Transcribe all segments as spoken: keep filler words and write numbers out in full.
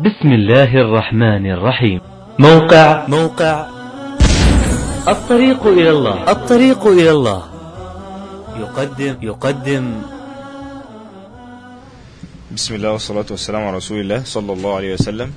بسم الله الرحمن الرحيم. موقع موقع الطريق إلى الله الطريق إلى الله يقدم يقدم بسم الله والصلاة والسلام على رسول الله صلى الله عليه وسلم.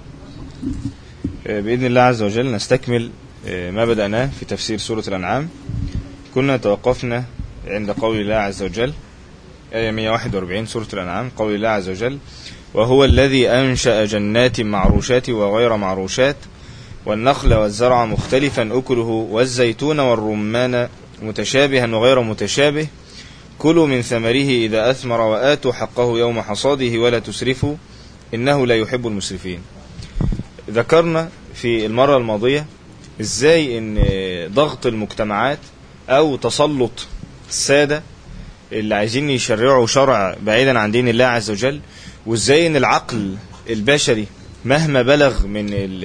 بإذن الله عز وجل نستكمل ما بدأناه في تفسير سورة الأنعام. كنا توقفنا عند قول الله عز وجل آية مئة وواحد وأربعين سورة الأنعام، قول الله عز وجل: وهو الذي أنشأ جنات معروشات وغير معروشات والنخل والزرع مختلفا أكله والزيتون والرمان متشابها وغير متشابه كلوا من ثمره إذا أثمر وآتوا حقه يوم حصاده ولا تسرفوا إنه لا يحب المسرفين. ذكرنا في المرة الماضية إزاي إن ضغط المجتمعات أو تسلط السادة اللي عايزين يشرعوا شرع بعيدا عن دين الله عز وجل، وإزاي إن العقل البشري مهما بلغ من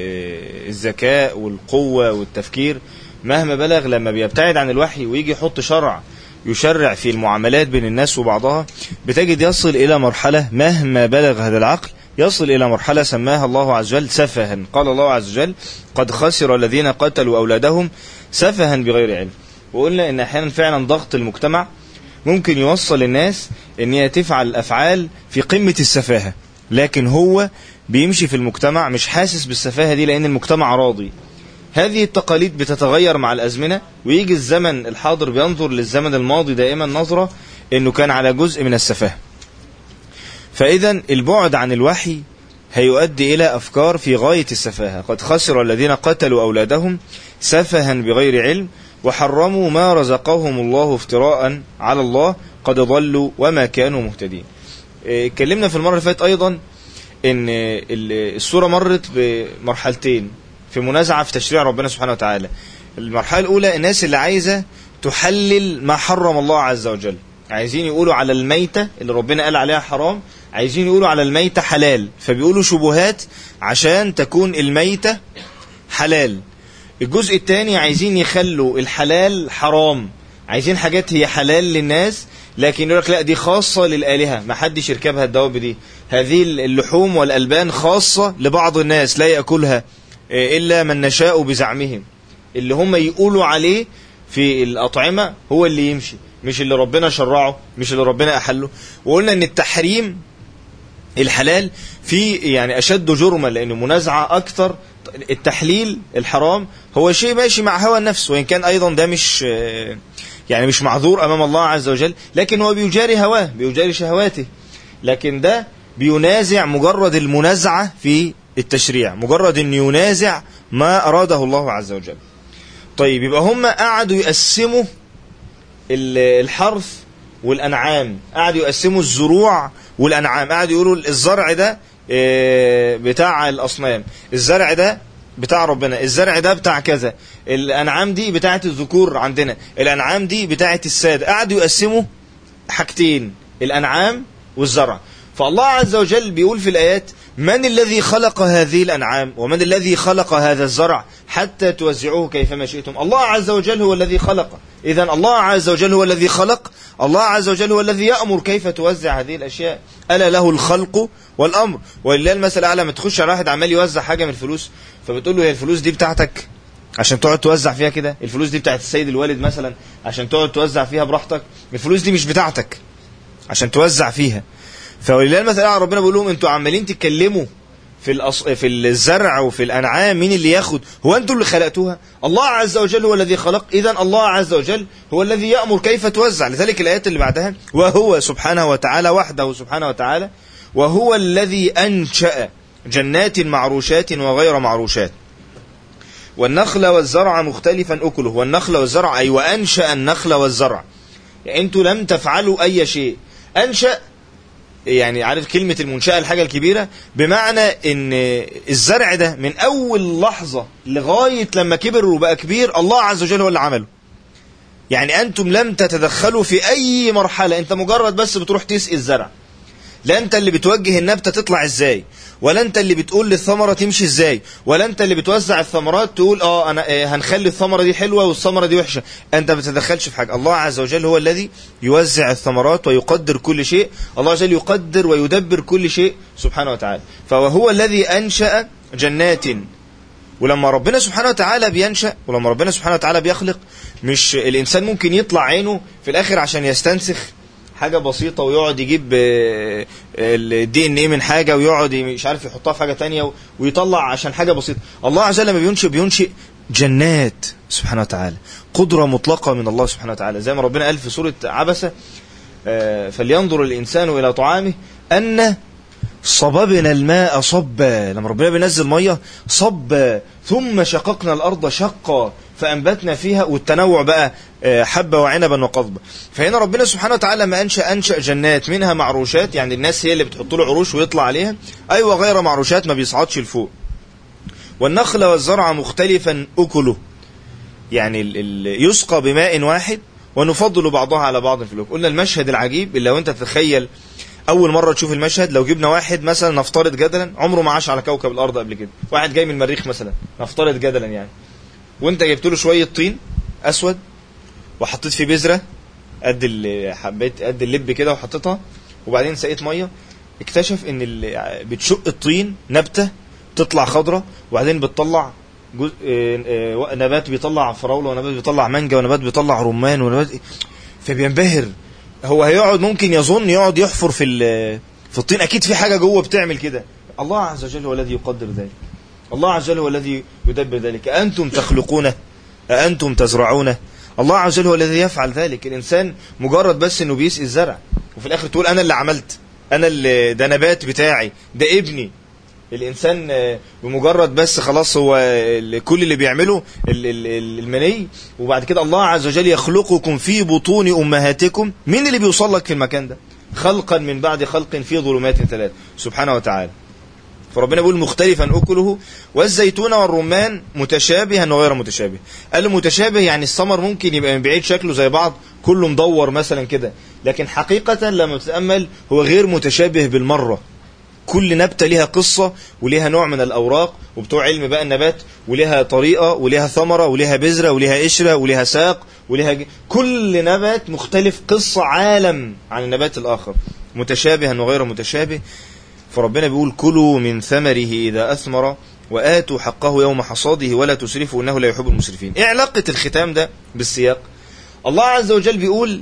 الذكاء والقوة والتفكير، مهما بلغ لما بيبتعد عن الوحي ويجي يحط شرع يشرع في المعاملات بين الناس وبعضها، بتجد يصل إلى مرحلة مهما بلغ هذا العقل يصل إلى مرحلة سماها الله عز وجل سفها. قال الله عز وجل: قد خسر الذين قتلوا أولادهم سفها بغير علم. وقلنا إن أحيانا فعلا ضغط المجتمع ممكن يوصل الناس إن هي تفعل أفعال في قمة السفاهة، لكن هو بيمشي في المجتمع مش حاسس بالسفاهة دي لأن المجتمع راضي. هذه التقاليد بتتغير مع الأزمنة، ويجي الزمن الحاضر بينظر للزمن الماضي دائما نظرة إنه كان على جزء من السفاهة. فإذا البعد عن الوحي هيؤدي إلى أفكار في غاية السفاهة. قد خسر الذين قتلوا أولادهم سفها بغير علم وحرموا ما رزقهم الله افتراء على الله قد ضلوا وما كانوا مهتدين. اتكلمنا في المرة اللي فاتت أيضا إن السورة مرت بمرحلتين في منازعة في تشريع ربنا سبحانه وتعالى. المرحلة الأولى الناس اللي عايزة تحلل ما حرم الله عز وجل، عايزين يقولوا على الميتة اللي ربنا قال عليها حرام عايزين يقولوا على الميتة حلال، فبيقولوا شبهات عشان تكون الميتة حلال. الجزء الثاني عايزين يخلوا الحلال حرام، عايزين حاجات هي حلال للناس لكن يقول لك لا دي خاصة للآلهة، ما حدش يركبها الدواب دي، هذه اللحوم والألبان خاصة لبعض الناس لا يأكلها إلا من نشاء بزعمهم. اللي هم يقولوا عليه في الأطعمة هو اللي يمشي، مش اللي ربنا شرعه، مش اللي ربنا أحله. وقلنا أن التحريم الحلال في يعني أشد جرما لأنه منازعة أكثر. التحليل الحرام هو شيء ماشي مع هوى النفس، وإن كان أيضا ده مش يعني مش معذور أمام الله عز وجل، لكن هو بيجاري هواه بيجاري شهواته، لكن ده بينازع مجرد المنازعة في التشريع، مجرد أن ينازع ما أراده الله عز وجل. طيب يبقى هم قعدوا يقسموا الحرث والأنعام، قعدوا يقسموا الزروع والأنعام، قعدوا يقولوا الزرع ده بتاع الأصنام، الزرع ده بتاع ربنا، الزرع ده بتاع كذا، الأنعام دي بتاعة الذكور عندنا، الأنعام دي بتاعة السادة. قعدوا يقسموا حاجتين، الأنعام والزرع. فالله عز وجل بيقول في الآيات: من الذي خلق هذه الأنعام ومن الذي خلق هذا الزرع حتى توزعوه كيفما شئتم. الله عز وجل هو الذي خلق، إذن الله عز وجل هو الذي خلق، الله عز وجل هو الذي يأمر كيف توزع هذه الأشياء. ألا له الخلق والأمر. ولله المثل الأعلى. ما تخش على واحد عمال يوزع حاجة من الفلوس فبتقول له هي الفلوس دي بتاعتك عشان تقعد توزع فيها كده؟ الفلوس دي بتاعت السيد الوالد مثلا عشان تقعد توزع فيها براحتك؟ الفلوس دي مش بتاعتك عشان توزع فيها. فولله المثل الأعلى ربنا بيقول لهم انتوا عمالين تتكلموا في الأص... في الزرع وفي الأنعام مين اللي ياخد؟ هو انتوا اللي خلقتوها؟ الله عز وجل هو الذي خلق، إذن الله عز وجل هو الذي يأمر كيف توزع. لذلك الآيات اللي بعدها: وهو سبحانه وتعالى وحده سبحانه وتعالى وهو الذي أنشأ جنات معروشات وغير معروشات والنخل والزرع مختلفا أكله. والنخل والزرع أي وأنشأ النخل والزرع، يعني أنتوا لم تفعلوا أي شيء. أنشأ يعني عارف كلمة المنشأة الحاجة الكبيرة، بمعنى ان الزرع ده من اول لحظة لغاية لما كبر وبقى كبير الله عز وجل هو اللي عمله. يعني انتم لم تتدخلوا في اي مرحلة، انت مجرد بس بتروح تسقي الزرع، لا انت اللي بتوجه النبتة تطلع ازاي ولا انت اللي بتقول للثمرة تمشي ازاي، ولا انت اللي بتوزع الثمرات تقول اه انا اه هنخلي الثمرة دي حلوة والثمرة دي وحشة. انت ما بتتدخلش في حاجة. الله عز وجل هو الذي يوزع الثمرات ويقدر كل شيء. الله عز وجل يقدر ويدبر كل شيء سبحانه وتعالى. فهو الذي أنشأ جنات. ولما ربنا سبحانه وتعالى بينشأ، ولما ربنا سبحانه وتعالى بيخلق، مش الإنسان ممكن يطلع عينه في الآخر عشان يستنسخ حاجة بسيطة ويقعد يجيب الدي ان ايه من حاجة ويقعد مش عارف يحطها في حاجة تانية ويطلع عشان حاجة بسيطة. الله عز وجل لما بينشئ بينشئ جنات سبحانه وتعالى، قدرة مطلقة من الله سبحانه وتعالى. زي ما ربنا قال في سورة عبسة فلينظر الإنسان إلى طعامه أن صببنا الماء صبا. لما ربنا بينزل مية صب، ثم شققنا الأرض شقا فأنبتنا فيها، والتنوع بقى حبة وعنبا وقضبا. فهنا ربنا سبحانه وتعالى ما أنشأ أنشأ جنات منها معروشات، يعني الناس هي اللي بتحط له عروش ويطلع عليها، أيوة غير معروشات ما بيصعدش لفوق. والنخل والزرع مختلفا أكله، يعني يسقى بماء واحد ونفضل بعضها على بعض في الأكل. قلنا المشهد العجيب اللي لو أنت تتخيل أول مرة تشوف المشهد، لو جبنا واحد مثلا نفترض جدلا عمره ما عاش على كوكب الأرض قبل كده، واحد جاي من المريخ مثلا نفترض جدلا يعني، وانت جبت له شوية طين أسود وحطيت فيه بذرة قد حبيت قد اللب كده وحطيتها، وبعدين سقيت مية، اكتشف ان بتشق الطين نبتة تطلع خضرة، وبعدين بتطلع جزء نبات بيطلع فراولة، ونبات بيطلع مانجا، ونبات بيطلع رمان، ونبات، فبينبهر. هو هيقعد ممكن يظن يقعد يحفر في في الطين، اكيد في حاجة جوه بتعمل كده. الله عز وجل هو الذي يقدر ذلك. الله عز وجل هو الذي يدبر ذلك. أنتم تخلقونه أأنتم تزرعونه. الله عز وجل هو الذي يفعل ذلك. الإنسان مجرد بس إنه بيسقي الزرع، وفي الآخر تقول أنا اللي عملت، أنا اللي ده نبات بتاعي، ده ابني. الإنسان بمجرد بس خلاص هو كل اللي بيعمله المني، وبعد كده الله عز وجل يخلقكم في بطون أمهاتكم. مين اللي بيوصل لك في المكان ده؟ خلقا من بعد خلق في ظلمات ثلاث سبحانه وتعالى. فربنا بيقول مختلفا أكله والزيتون والرمان متشابها وغير متشابه. قال متشابه يعني الثمر ممكن يبقى من بعيد شكله زي بعض، كله مدور مثلا كده، لكن حقيقة لما تتأمل هو غير متشابه بالمرة. كل نبتة لها قصة ولها نوع من الأوراق، وبتوع علم بقى النبات ولها طريقة ولها ثمرة ولها بذرة ولها قشرة ولها ساق ولها ج... كل نبات مختلف، قصة عالم عن النبات الآخر، متشابها وغير متشابه. فربنا بيقول كلوا من ثمره إذا أثمر وآتوا حقه يوم حصاده ولا تسرفوا إنه لا يحب المسرفين. إيه علاقة الختام ده بالسياق؟ الله عز وجل بيقول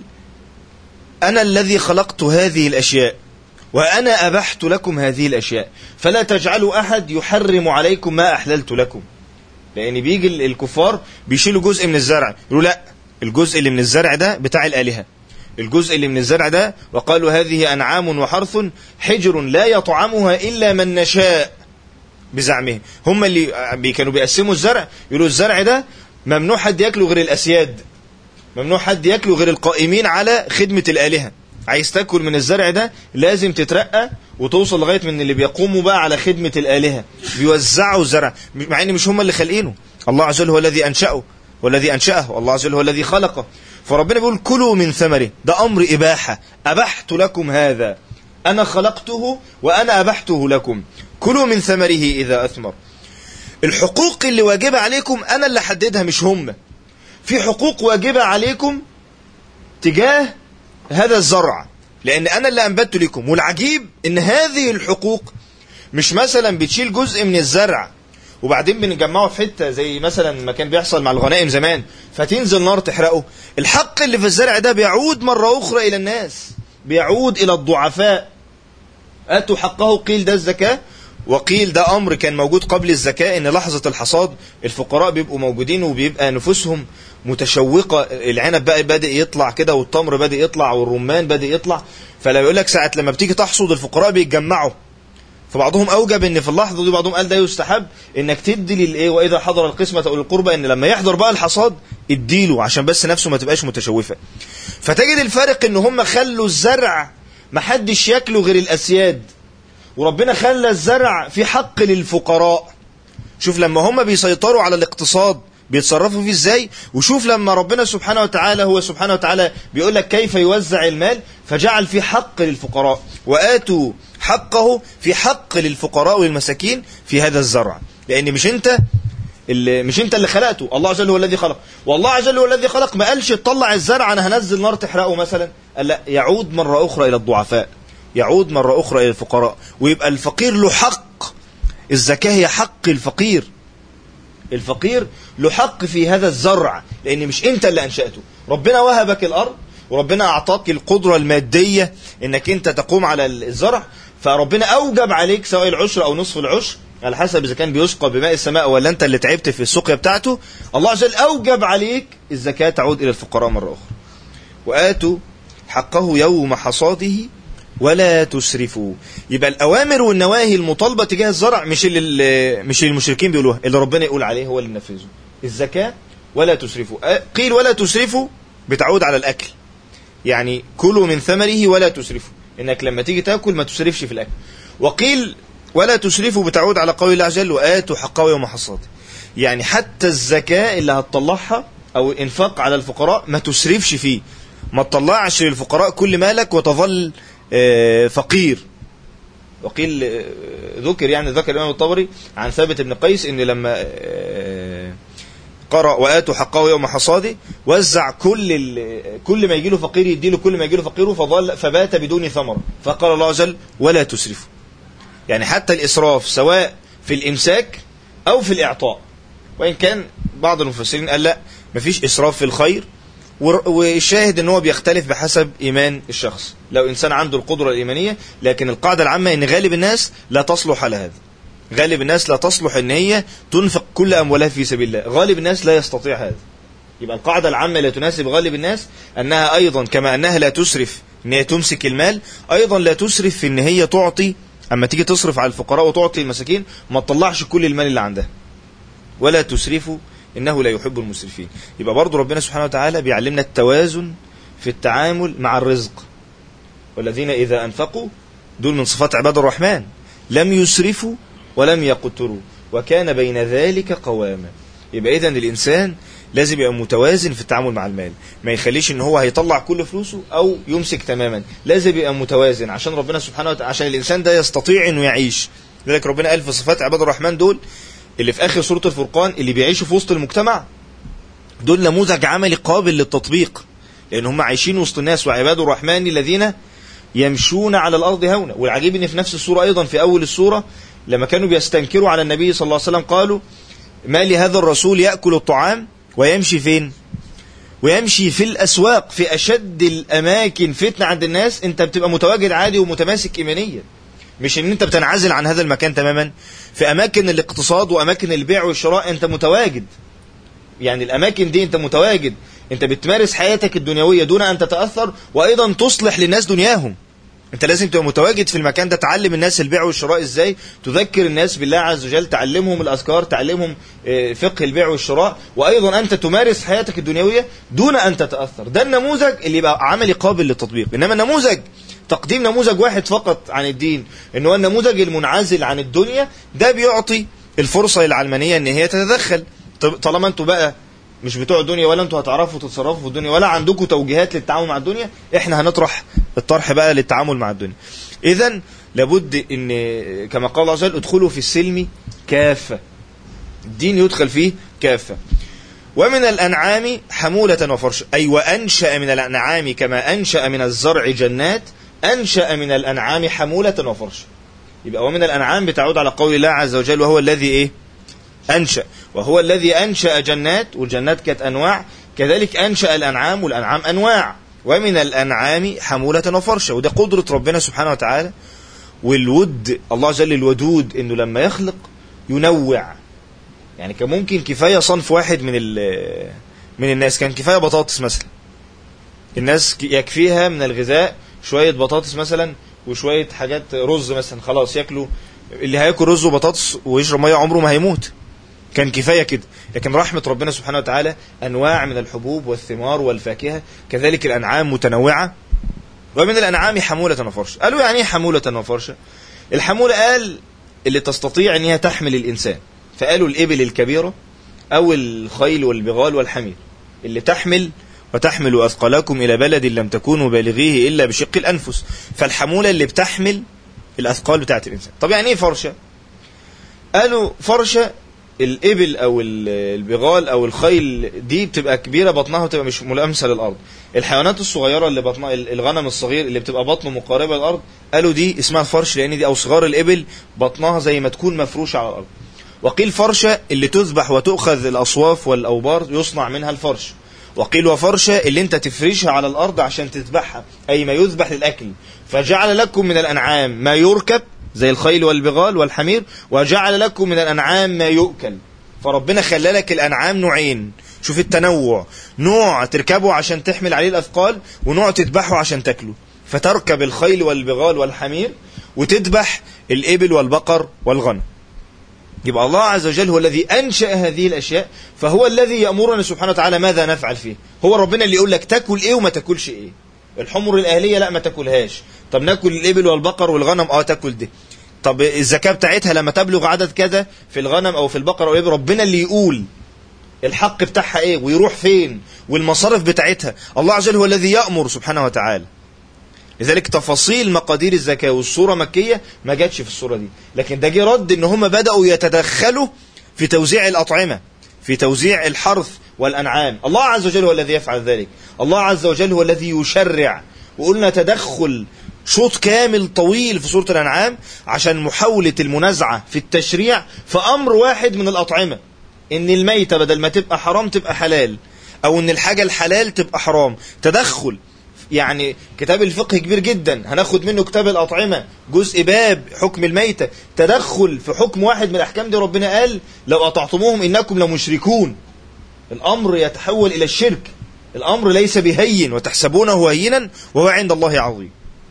أنا الذي خلقت هذه الأشياء وأنا أبحت لكم هذه الأشياء فلا تجعلوا أحد يحرم عليكم ما أحللت لكم. لأن بيجي الكفار بيشيلوا جزء من الزرع، يقولوا لا الجزء اللي من الزرع ده بتاع الآلهة، الجزء اللي من الزرع ده، وقالوا هذه أنعام وحرث حجر لا يطعمها إلا من نشاء بزعمهم. هم اللي كانوا بيقسموا الزرع يقولوا الزرع ده ممنوع حد يأكله غير الأسياد، ممنوع حد يأكله غير القائمين على خدمة الآلهة. عايز تأكل من الزرع ده لازم تترقى وتوصل لغاية من اللي بيقوموا بقى على خدمة الآلهة، بيوزعوا الزرع، مع ان مش هم اللي خلقينه. الله عز وجل هو الذي أنشأه والذي أنشأه، والله عز وجل هو الذي خلقه. فربنا بيقول كلوا من ثمره، ده أمر إباحة، أبحت لكم هذا، أنا خلقته وأنا أبحته لكم، كلوا من ثمره إذا أثمر. الحقوق اللي واجبة عليكم أنا اللي حددها مش هم. في حقوق واجبة عليكم تجاه هذا الزرع لأن أنا اللي أنبت لكم. والعجيب إن هذه الحقوق مش مثلا بتشيل جزء من الزرع وبعدين بنجمعه في حتة زي مثلا ما كان بيحصل مع الغنائم زمان فتنزل نار تحرقه. الحق اللي في الزرع ده بيعود مرة أخرى إلى الناس، بيعود إلى الضعفاء. آتوا حقه، قيل ده الزكاة، وقيل ده أمر كان موجود قبل الزكاة، إن لحظة الحصاد الفقراء بيبقوا موجودين وبيبقى نفوسهم متشوقة، العنب بقى بدأ يطلع كده والتمر بدأ يطلع والرمان بدأ يطلع، فلا يقول لك ساعة لما بتيجي تحصد الفقراء بيتجمعوا. فبعضهم أوجب إن في اللحظة دي، بعضهم قال ده يستحب إنك تدي للإيه وإذا حضر القسمة أو القربة، إن لما يحضر بقى الحصاد اديله عشان بس نفسه ما تبقاش متشوفة. فتجد الفارق إن هم خلوا الزرع محدش ياكله غير الأسياد، وربنا خلى الزرع في حق للفقراء. شوف لما هم بيسيطروا على الاقتصاد بيتصرفوا فيه ازاي، وشوف لما ربنا سبحانه وتعالى هو سبحانه وتعالى بيقول لك كيف يوزع المال، فجعل في حق للفقراء. وآتوا حقه في حق للفقراء والمساكين في هذا الزرع، لأن مش أنت اللي مش أنت اللي خلقته، الله عز وجل هو الذي خلق. والله عز وجل هو الذي خلق، ما قالش تطلع الزرع أنا هنزل نار تحرقه مثلا، قال لا، يعود مرة أخرى إلى الضعفاء، يعود مرة أخرى إلى الفقراء، ويبقى الفقير له حق. الزكاة هي حق الفقير، الفقير له حق في هذا الزرع، لأن مش أنت اللي أنشأته. ربنا وهبك الأرض، وربنا أعطاك القدرة المادية إنك أنت تقوم على الزرع، فربنا أوجب عليك سواء العشر أو نصف العشر على حسب إذا كان بيسقى بماء السماء ولا أنت اللي تعبت في السقيا بتاعته. الله عز وجل أوجب عليك الزكاة تعود إلى الفقراء مرة أخرى. وآتوا حقه يوم حصاده ولا تسرفوا. يبقى الأوامر والنواهي المطالبة تجاه الزرع مش اللي مش اللي المشركين بيقولوها، اللي ربنا يقول عليه هو اللي نفذه. الزكاة ولا تسرفوا، قيل ولا تسرفوا بتعود على الأكل، يعني كلوا من ثمره ولا تسرفوا، إنك لما تيجي تأكل ما تسرفش في الأكل. وقيل ولا تسرفوا بتعود على قول الله عز وجل وآتوا حقه يوم حصاده، يعني حتى الزكاة اللي هتطلعها أو الإنفاق على الفقراء ما تسرفش فيه، ما تطلعش للفقراء كل مالك وتظل فقير. وقيل ذكر يعني ذكر الإمام الطبري عن ثابت بن قيس إن لما قرأ وآتوا حقه يوم حصاده وزع كل كل ما يجيله فقير يديله كل ما يجيله فقيره، فظل فبات بدون ثمرة، فقال الله عز وجل ولا تسرفوا. يعني حتى الإسراف سواء في الإمساك أو في الإعطاء، وإن كان بعض المفسرين قال لا مفيش إسراف في الخير، والشاهد ان هو بيختلف بحسب ايمان الشخص. لو انسان عنده القدرة الايمانية، لكن القاعدة العامة ان غالب الناس لا تصلح على هذا، غالب الناس لا تصلح ان هي تنفق كل اموالها في سبيل الله، غالب الناس لا يستطيع هذا. يبقى القاعدة العامة لا تناسب غالب الناس انها ايضا كما انها لا تسرف ان هي تمسك المال، ايضا لا تسرف في ان هي تعطي، اما تيجي تصرف على الفقراء وتعطي المساكين ما تطلعش كل المال اللي عندها. ولا تسرفوا إنه لا يحب المسرفين. يبقى برضو ربنا سبحانه وتعالى بيعلمنا التوازن في التعامل مع الرزق. والذين إذا أنفقوا، دول من صفات عباد الرحمن، لم يسرفوا ولم يقتروا وكان بين ذلك قواما. يبقى إذن الإنسان لازم يبقى متوازن في التعامل مع المال، ما يخليش إن هو هيطلع كل فلوسه أو يمسك تماما، لازم يبقى متوازن عشان ربنا سبحانه وتعالى، عشان الإنسان ده يستطيع إنه يعيش. لذلك ربنا قال في صفات عباد الرحمن دول اللي في آخر سورة الفرقان، اللي بيعيشوا في وسط المجتمع، دول نموذج عملي قابل للتطبيق، لأن هم عايشين وسط الناس. وعباد الرحمن الذين يمشون على الأرض هونا. والعجيب إن في نفس السورة أيضا في أول السورة لما كانوا بيستنكروا على النبي صلى الله عليه وسلم قالوا ما لهذا الرسول يأكل الطعام ويمشي فين؟ ويمشي في الأسواق. في أشد الأماكن فتنة عند الناس أنت بتبقى متواجد عادي ومتماسك إيمانيا، مش ان انت بتنعزل عن هذا المكان تماما. في اماكن الاقتصاد واماكن البيع والشراء انت متواجد، يعني الاماكن دي انت متواجد، انت بتمارس حياتك الدنيوية دون ان تتأثر، وايضا تصلح للناس دنياهم. انت لازم تبقى متواجد في المكان ده، تعلم الناس البيع والشراء ازاي، تذكر الناس بالله عز وجل، تعلمهم الاذكار، تعلمهم فقه البيع والشراء، وايضا انت تمارس حياتك الدنيوية دون ان تتأثر. ده النموذج اللي يبقى عملي قابل للتطبيق. انما النموذج تقديم نموذج واحد فقط عن الدين، ان هو النموذج المنعزل عن الدنيا، ده بيعطي الفرصة للعلمانية ان هي تتدخل. طالما انتوا بقى مش بتوع الدنيا، ولا انتوا هتعرفوا تتصرفوا في الدنيا، ولا عندكم توجيهات للتعامل مع الدنيا، احنا هنطرح الطرح بقى للتعامل مع الدنيا. اذن لابد ان كما قال الله عز وجل ادخلوا في السلم كافة، الدين يدخل فيه كافة. ومن الأنعام حمولة وفرشا، أي وأنشأ من الأنعام كما أنشأ من الزرع جنات، أنشأ من الأنعام حمولة وفرشا. يبقى ومن الأنعام بتعود على قول الله عز وجل وهو الذي إيه؟ أنشأ، وهو الذي أنشأ جنات، والجنات كانت أنواع، كذلك أنشأ الأنعام والأنعام أنواع. ومن الأنعام حمولة وفرشا، وده قدرة ربنا سبحانه وتعالى. والود الله عز وجل الودود إنه لما يخلق ينوع. يعني كان ممكن كفاية صنف واحد من من الناس، كان كفاية بطاطس مثلا، الناس يكفيها من الغذاء شوية بطاطس مثلا وشوية حاجات رز مثلا، خلاص يأكلوا. اللي هياكل رز وبطاطس ويشرب مية عمره ما هيموت، كان كفاية كده. لكن رحمة ربنا سبحانه وتعالى أنواع من الحبوب والثمار والفاكهة، كذلك الأنعام متنوعة. ومن الأنعام حمولة وفرشا. قالوا يعني ايه حمولة وفرشا؟ الحمولة قال اللي تستطيع ان هي تحمل الإنسان، فقالوا الإبل الكبيرة أو الخيل والبغال والحمير اللي تحمل وتحمل أثقالكم إلى بلد لم تكونوا بالغيه إلا بشق الأنفس. فالحمولة اللي بتحمل الأثقال بتاعت الإنسان. طب يعني إيه فرشة؟ قالوا فرشة الإبل أو البغال أو الخيل دي بتبقى كبيرة بطنها وتبقى مش ملامسة للأرض. الحيوانات الصغيرة اللي بطنها، الغنم الصغير اللي بتبقى بطنه مقاربة للأرض، قالوا دي اسمها فرش لأن دي، أو صغار الإبل بطنها زي ما تكون مفروشة على الأرض. وقيل فرشة اللي تذبح وتؤخذ الأصواف والأوبار يصنع منها الفرش. وقيل وفرشة اللي انت تفرشها على الأرض عشان تذبحها، أي ما يذبح للأكل. فجعل لكم من الأنعام ما يركب زي الخيل والبغال والحمير، وجعل لكم من الأنعام ما يؤكل. فربنا خلى لك الأنعام نوعين، شوف التنوع، نوع تركبه عشان تحمل عليه الأثقال، ونوع تذبحه عشان تاكله. فتركب الخيل والبغال والحمير وتذبح الإبل والبقر والغنم. يبقى الله عز وجل هو الذي أنشأ هذه الأشياء، فهو الذي يأمرنا سبحانه وتعالى ماذا نفعل فيه. هو ربنا اللي يقول لك تاكل ايه وما تاكلش ايه. الحمر الأهلية لا ما تاكلهاش. طب ناكل الإبل والبقر والغنم، اه تاكل دي. طب الزكاة بتاعتها لما تبلغ عدد كذا في الغنم أو في البقر أو الإبل، ربنا اللي يقول الحق بتاعها ايه ويروح فين والمصارف بتاعتها. الله عز وجل هو الذي يأمر سبحانه وتعالى. لذلك تفاصيل مقادير الزكاة والصورة مكية ما جاتش في الصورة دي، لكن ده جه رد ان هم بدأوا يتدخلوا في توزيع الأطعمة، في توزيع الحرث والأنعام. الله عز وجل هو الذي يفعل ذلك. الله عز وجل هو الذي يشرع. وقلنا تدخل شوط كامل طويل في سورة الأنعام عشان محاولة المنازعة في التشريع في أمر واحد من الأطعمة، ان الميتة بدل ما تبقى حرام تبقى حلال، او ان الحاجة الحلال تبقى حرام. تدخل يعني كتاب الفقه كبير جدا، هناخد منه كتاب الأطعمة جزء باب حكم الميتة، تدخل في حكم واحد من الأحكام دي. ربنا قال لو أطعتموهم إنكم لمشركون. الأمر يتحول إلى الشرك، الأمر ليس بهين وتحسبونه هينا وهو عند الله عظيم.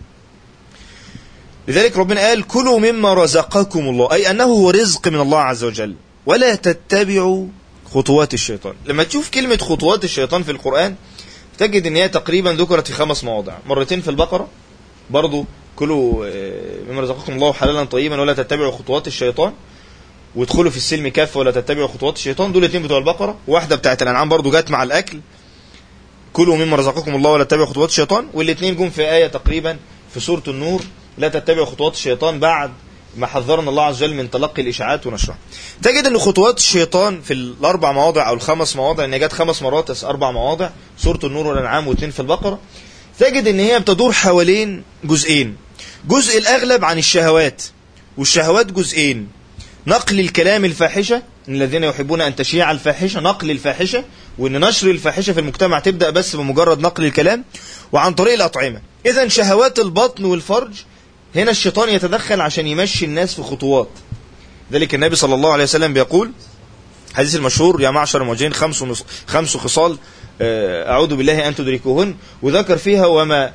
لذلك ربنا قال كلوا مما رزقكم الله، أي أنه هو رزق من الله عز وجل، ولا تتبعوا خطوات الشيطان. لما تشوف كلمة خطوات الشيطان في القرآن تجد ان هي تقريبا ذكرت في خمس مواضع، مرتين في البقرة برضو كلوا مما رزقكم الله حلالا طيبا ولا تتبعوا خطوات الشيطان، وادخلوا في السلم كافة ولا تتبعوا خطوات الشيطان. دول الاثنين بتوع البقرة، واحدة بتاعت الأنعام برضو جت مع الأكل، كلوا مما رزقكم الله ولا تتبعوا خطوات الشيطان. والاثنين جم في آية تقريبا في سورة النور، لا تتبعوا خطوات الشيطان، بعد ما حذرنا الله عز وجل من تلقي الإشاعات ونشرها. تجد أن خطوات الشيطان في الأربع مواضع أو الخمس مواضع، أن جت خمس مرات بس أربع مواضع، سورة النور والأنعام واثنين في البقرة. تجد أن هي بتدور حوالين جزئين، جزء الأغلب عن الشهوات، والشهوات جزئين: نقل الكلام الفاحشة، إن الذين يحبون أن تشيع الفاحشة، نقل الفاحشة، وأن نشر الفاحشة في المجتمع تبدأ بس بمجرد نقل الكلام، وعن طريق الأطعمة. إذن شهوات البطن والفرج هنا الشيطان يتدخل عشان يمشي الناس في خطوات. ذلك النبي صلى الله عليه وسلم بيقول حديث المشهور: يا معشر المهاجرين خمس خمس خصال أعوذ بالله أن تدركوهن، وذكر فيها: وما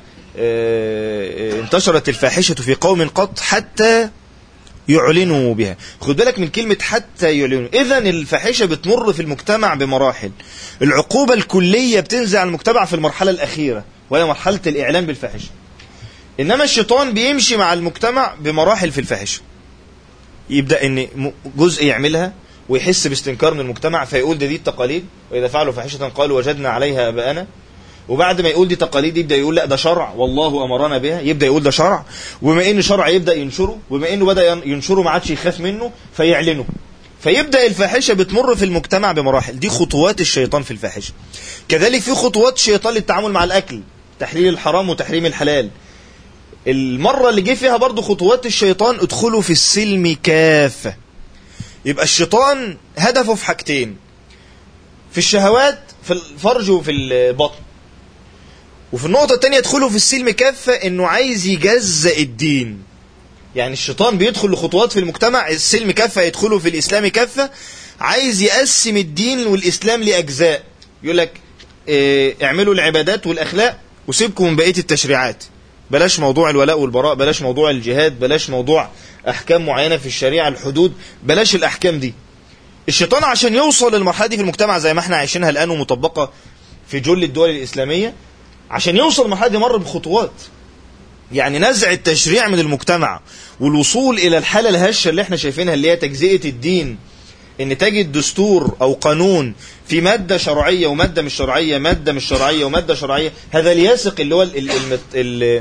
انتشرت الفاحشة في قوم قط حتى يعلنوا بها. خد بالك من كلمة حتى يعلنوا. إذن الفاحشة بتمر في المجتمع بمراحل، العقوبة الكلية بتنزل على المجتمع في المرحلة الأخيرة وهي مرحلة الإعلان بالفاحشة. إنما الشيطان بيمشي مع المجتمع بمراحل في الفاحشة، يبدأ إن جزء يعملها ويحس باستنكار من المجتمع فيقول ده دي التقاليد، وإذا فعلوا فاحشة قالوا وجدنا عليها آباءنا. وبعد ما يقول دي تقاليد يبدأ يقول لا ده شرع والله أمرنا بها، يبدأ يقول ده شرع، وبما إن شرع يبدأ ينشره، وبما إنه بدأ ينشره ما عادش يخاف منه فيعلنه، فيبدأ الفاحشة بتمر في المجتمع بمراحل. دي خطوات الشيطان في الفاحشة. كذلك في خطوات الشيطان للتعامل مع الأكل، تحليل الحرام وتحريم الحلال. المرة اللي جه فيها برضو خطوات الشيطان: ادخلوا في السلم كافة. يبقى الشيطان هدفه في حاجتين، في الشهوات، في الفرج وفي البطن. وفي النقطة الثانية ادخلوا في السلم كافة، انه عايز يجزأ الدين. يعني الشيطان بيدخل لخطوات في المجتمع، السلم كافة يدخلوا في الإسلام كافة، عايز يقسم الدين والإسلام لأجزاء. يقول لك اه اعملوا العبادات والأخلاق وسيبكم من بقية التشريعات، بلاش موضوع الولاء والبراء، بلاش موضوع الجهاد، بلاش موضوع أحكام معينة في الشريعة، الحدود، بلاش الأحكام دي. الشيطان عشان يوصل للمرحلة دي في المجتمع زي ما احنا عايشينها الآن ومطبقة في جل الدول الإسلامية، عشان يوصل للمرحلة دي مر بخطوات. يعني نزع التشريع من المجتمع والوصول إلى الحالة الهشة اللي احنا شايفينها، اللي هي تجزئة الدين، ان تجد دستور او قانون في مادة شرعية ومادة مش شرعية، مادة مش شرعية ومادة شرعية. هذا الياسق اللي هو ال ال ال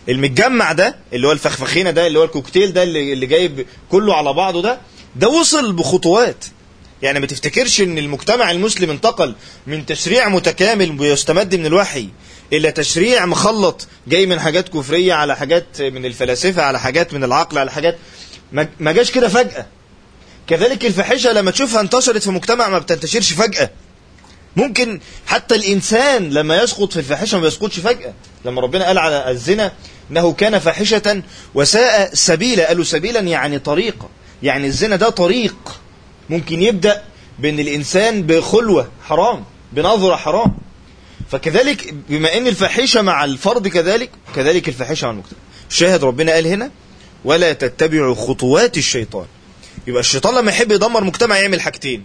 المتجمع ده اللي هو الفخفخينة ده اللي هو الكوكتيل ده اللي, اللي جايب كله على بعضه ده ده وصل بخطوات. يعني ما تفتكرش ان المجتمع المسلم انتقل من تشريع متكامل ويستمد من الوحي الى تشريع مخلط جاي من حاجات كفرية على حاجات من الفلاسفة على حاجات من العقل على حاجات، ما جاش كده فجأة. كذلك الفاحشة لما تشوفها انتشرت في مجتمع ما بتنتشرش فجأة. ممكن حتى الإنسان لما يسقط في الفاحشة ما بيسقطش فجأة. لما ربنا قال على الزنا إنه كان فاحشة وساء سبيلا، قالوا سبيلا يعني طريقة، يعني الزنا ده طريق ممكن يبدأ بين الإنسان بخلوة حرام بنظرة حرام. فكذلك بما أن الفاحشة مع الفرد كذلك كذلك الفاحشة مع المجتمع. شاهد ربنا قال هنا ولا تتبعوا خطوات الشيطان. يبقى الشيطان لما يحب يدمر مجتمع يعمل حاجتين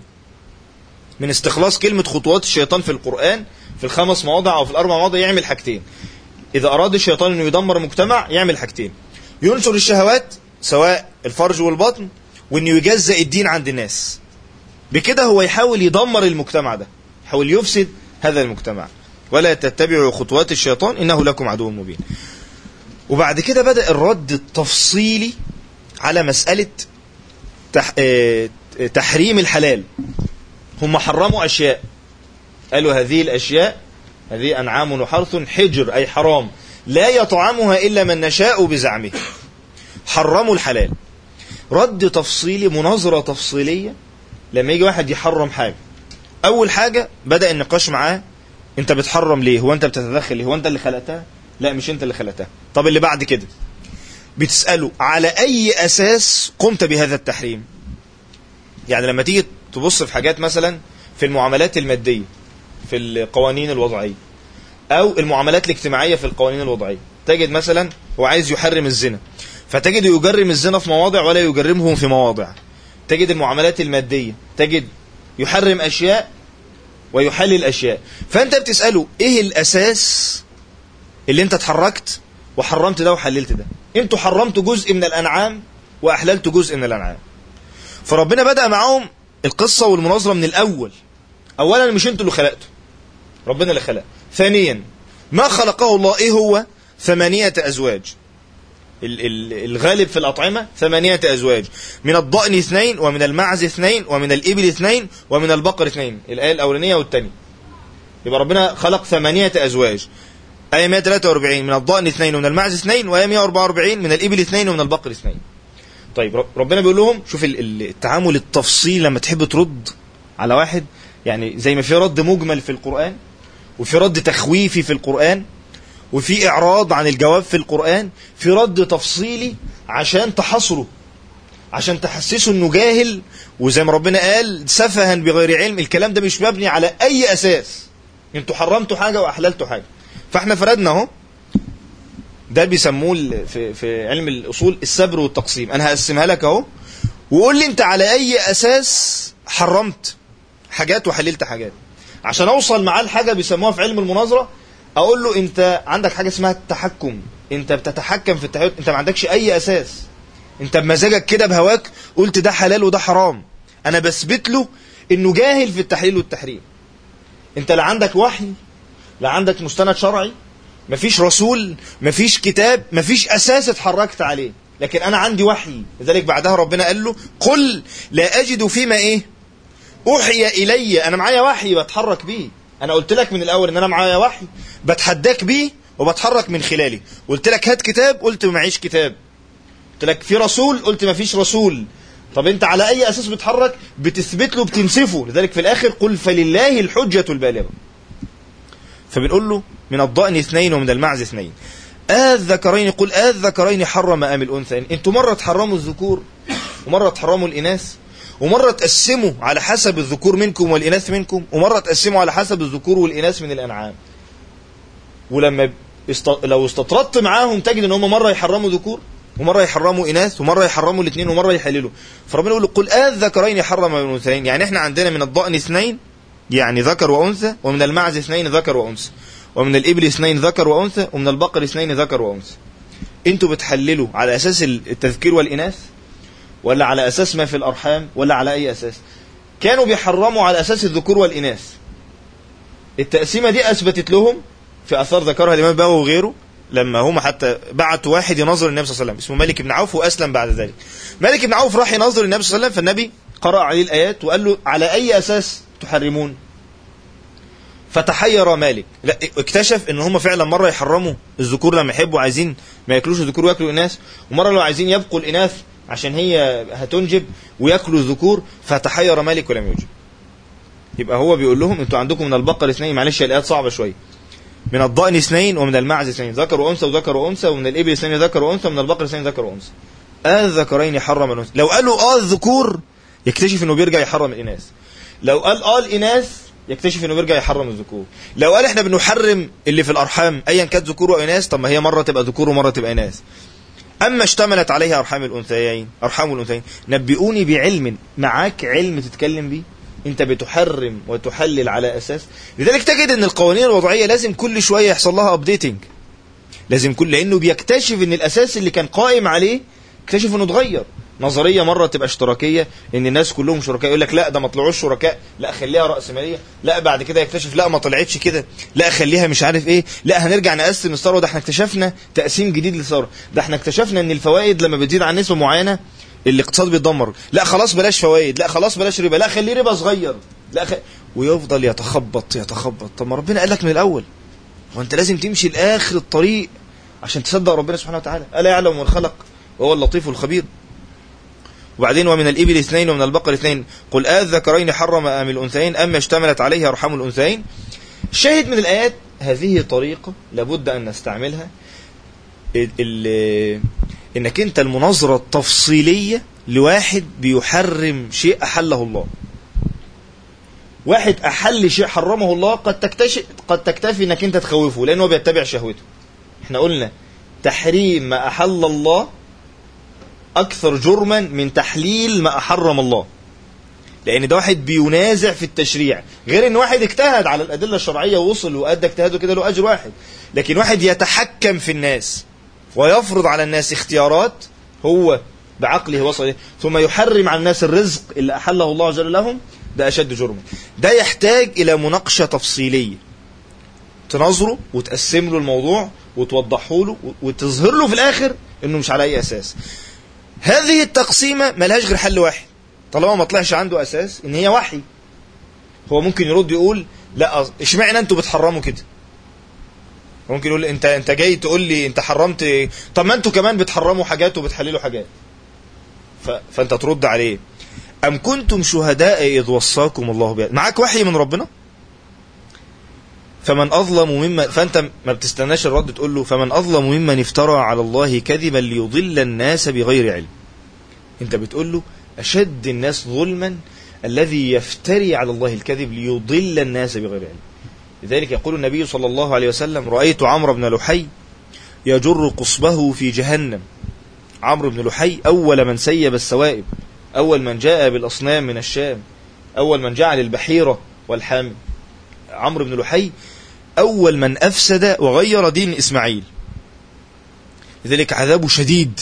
من استخلاص كلمة خطوات الشيطان في القرآن في الخمس مواضع أو في الأربع مواضع. يعمل حاجتين إذا أراد الشيطان أنه يدمر مجتمع، يعمل حاجتين: ينشر الشهوات سواء الفرج والبطن، وأنه يجزأ الدين عند الناس. بكده هو يحاول يدمر المجتمع ده، يحاول يفسد هذا المجتمع. ولا تتبعوا خطوات الشيطان إنه لكم عدو مبين. وبعد كده بدأ الرد التفصيلي على مسألة تح... تحريم الحلال. هم حرموا أشياء، قالوا هذه الأشياء هذه أنعام وحرث حجر أي حرام لا يطعمها إلا من نشاء بزعمه. حرموا الحلال. رد تفصيلي، مناظرة تفصيلية. لما يجي واحد يحرم حاجة، أول حاجة بدأ النقاش معاه: أنت بتحرم ليه؟ هو أنت بتتدخل ليه؟ هو أنت اللي خلقتها؟ لا مش أنت اللي خلقتها. طب اللي بعد كده بتسأله على أي أساس قمت بهذا التحريم؟ يعني لما تيجي تبص في حاجات مثلا في المعاملات المادية في القوانين الوضعية أو المعاملات الاجتماعية في القوانين الوضعية، تجد مثلا هو عايز يحرم الزنا، فتجد يجرم الزنا في مواضع ولا يجرمه في مواضع. تجد المعاملات المادية تجد يحرم أشياء ويحلل أشياء. فأنت بتسأله إيه الأساس اللي أنت اتحركت وحرمت ده وحللت ده؟ أنتوا حرمتوا جزء من الأنعام وأحللتوا جزء من الأنعام. فربنا بدأ معهم القصة والمناظرة من الأول. أولا مش أنتوا اللي خلقتوا، ربنا اللي خلق. ثانيا ما خلقه الله إيه هو؟ ثمانية أزواج. الغالب في الأطعمة ثمانية أزواج، من الضأن اثنين ومن المعز اثنين ومن الإبل اثنين ومن البقر اثنين. الآية الأولانية والثانية. يبقى ربنا خلق ثمانية أزواج. آية مئة وثلاثة وأربعين من الضأن اثنين ومن المعز اثنين، وآية مئة وأربعة وأربعين من الإبل اثنين ومن البقر اثنين. طيب ربنا بيقول لهم شوف التعامل التفصيل لما تحب ترد على واحد. يعني زي ما في رد مجمل في القرآن وفي رد تخويفي في القرآن وفي إعراض عن الجواب في القرآن، في رد تفصيلي عشان تحصره، عشان تحسسه انه جاهل. وزي ما ربنا قال سفها بغير علم. الكلام ده مش مبني على أي أساس. انتوا حرمتوا حاجة وأحللتوا حاجة. فاحنا فردنا اهو. ده بيسموه في, في علم الأصول السبر والتقسيم. أنا هقسمها لك اهو وقول لي انت على أي أساس حرمت حاجات وحللت حاجات، عشان أوصل معاه الحاجة بيسموها في علم المناظرة. أقول له أنت عندك حاجة اسمها التحكم، أنت بتتحكم في التحيط، أنت ما عندكش أي أساس، أنت بمزاجك كده بهواك قلت ده حلال وده حرام. أنا بثبت له إنه جاهل في التحليل والتحريم. أنت لا عندك وحي، لا عندك مستند شرعي، مفيش رسول، مفيش كتاب، مفيش أساس اتحركت عليه. لكن أنا عندي وحي. لذلك بعدها ربنا قال له قل لا أجد فيما إيه أوحي إلي. أنا معايا وحي بتحرك بيه. أنا قلت لك من الأول إن أنا معايا وحي بتحداك بيه وبتحرك من خلالي. قلت لك هات كتاب، قلت ما معيش كتاب. قلت لك في رسول، قلت ما فيش رسول. طب أنت على أي أساس بتحرك؟ بتثبت له، بتنسفه. لذلك في الآخر قل فلله الحجة البالغة. فبنقول له من الضأن اثنين ومن المعز اثنين. الذكرين قل الذكرين حرم أم الأنثيين. أنتوا مرة تحرموا الذكور ومرة تحرموا الإناث، ومرة تقسموا على حسب الذكور منكم والإناث منكم، ومرة تقسموا على حسب الذكور والإناث من الأنعام. ولما است... لو استطردت معاهم تجد ان هم مرة يحرموا ذكور ومرة يحرموا إناث ومرة يحرموا الاثنين ومرة يحللوا. فربنا يقول له قل الذكرين حرم أم الأنثيين. يعني احنا عندنا من الضأن اثنين يعني ذكر وأنثى، ومن المعز اثنين ذكر وأنثى، ومن الإبل اثنين ذكر وأنثى، ومن البقر اثنين ذكر وأنثى. انتوا بتحللوا على أساس التذكير والإناث ولا على أساس ما في الأرحام ولا على أي أساس؟ كانوا بيحرموا على أساس الذكور والإناث. التقسيمة دي أثبتت لهم في أثار ذكرها الإمام باوي وغيره لما هم حتى بعتوا واحد ينظر النبي صلى الله عليه وسلم اسمه مالك بن عوف، وأسلم بعد ذلك. مالك بن عوف راح ينظر النبي صلى الله عليه وسلم، فالنبي قرأ عليه الآيات وقال له على أي أساس تحرمون؟ فتحير مالك. لا، اكتشف ان هم فعلا مرة يحرموا الذكور لما يحبوا عايزين ما ياكلوش الذكور وياكلوا الإناث، ومرة لو عايزين يبقوا الإناث عشان هي هتنجب وياكلوا الذكور، فتحير مالك ولم يجب. يبقى هو بيقول لهم انتوا عندكم من البقر اثنين، معلش الآيات صعبة شوية، من الضأن اثنين ومن المعز اثنين، ذكر وأنثى وذكر وأنثى، ومن الإبل اثنين ذكر وأنثى، ومن البقر اثنين ذكر وأنثى. الذكرين حرم الأنثى. لو قالوا اه الذكور يكتشف انه بيرجع يحرم الإناث. لو قال اه الإناث يكتشف انه بيرجع يحرم الذكور. لو قال احنا بنحرم اللي في الأرحام ايا كانت ذكور وإناث، طب ما هي مرة تبقى ذكور ومرة تبقى إناث. أما اشتملت عليها أرحام الأنثيين أرحام الأنثيين نبئوني بعلم، معاك علم تتكلم بيه؟ انت بتحرم وتحلل على أساس. لذلك تجد ان القوانين الوضعية لازم كل شوية يحصل لها ابديتنج، لازم كل لانه بيكتشف ان الأساس اللي كان قائم عليه اكتشف انه اتغير. نظرية مرة تبقى اشتراكية ان الناس كلهم شركاء، يقول لك لا ده ما طلعوش شركاء، لا خليها رأسمالية، لا بعد كده يكتشف لا ما طلعتش كده، لا خليها مش عارف ايه، لا هنرجع نقسم الثروة، ده احنا اكتشفنا تقسيم جديد للثروة، ده احنا اكتشفنا ان الفوائد لما بتزيد عن نسبة معينة الاقتصاد بيتدمر، لا خلاص بلاش فوائد، لا خلاص بلاش ربا، لا خليه ربا صغير، لا خ... ويفضل يتخبط يتخبط. طب ما ربنا قال لك من الاول، وانت لازم تمشي لاخر الطريق عشان تصدق ربنا سبحانه وتعالى. الا يعلم من خلق وهو اللطيف الخبير. وبعدين ومن الإبل اثنين ومن البقر اثنين قل الذكرين حرم أم الأنثيين أما اشتملت عليها أرحام الأنثيين. شاهد من الآيات هذه طريقة لابد أن نستعملها، إنك أنت المناظرة التفصيلية لواحد بيحرم شيء أحله الله. واحد أحل شيء حرمه الله قد تكتشف قد تكتفي إنك أنت تخوفه لأنه بيتبع شهوته. إحنا قلنا تحريم ما أحل الله أكثر جرما من تحليل ما أحرم الله، لأن ده واحد بينازع في التشريع، غير إن واحد اجتهد على الأدلة الشرعية ووصل وأدى اجتهاده كده له أجر واحد. لكن واحد يتحكم في الناس ويفرض على الناس اختيارات هو بعقله وصل إليه، ثم يحرم على الناس الرزق اللي أحله الله جل لهم، ده أشد جرما. ده يحتاج إلى مناقشة تفصيلية، تنظره وتقسم له الموضوع وتوضحه له وتظهر له في الآخر إنه مش على أي أساس. هذه التقسيمة ملهاش غير حل واحد، طالما ما طلعش عنده أساس إن هي وحي. هو ممكن يرد يقول لا اشمعنى انتوا بتحرموا كده، ممكن يقول انت انت جاي تقول لي انت حرمت، طب ما انتوا كمان بتحرموا حاجات وبتحللوا حاجات. ف... فانت ترد عليه أم كنتم شهداء إذ وصاكم الله بها، معاك وحي من ربنا، فمن أظلم ممن، فأنت ما بتستناش الرد تقول له فمن أظلم ممن افترى على الله كذبا ليضل الناس بغير علم. أنت بتقول له أشد الناس ظلما الذي يفتري على الله الكذب ليضل الناس بغير علم. لذلك يقول النبي صلى الله عليه وسلم رأيت عمرو بن لحي يجر قصبه في جهنم. عمرو بن لحي أول من سيب السوائب، أول من جاء بالأصنام من الشام، أول من جعل البحيرة والحامل. عمرو بن لحي أول من أفسد وغير دين إسماعيل، لذلك عذابه شديد.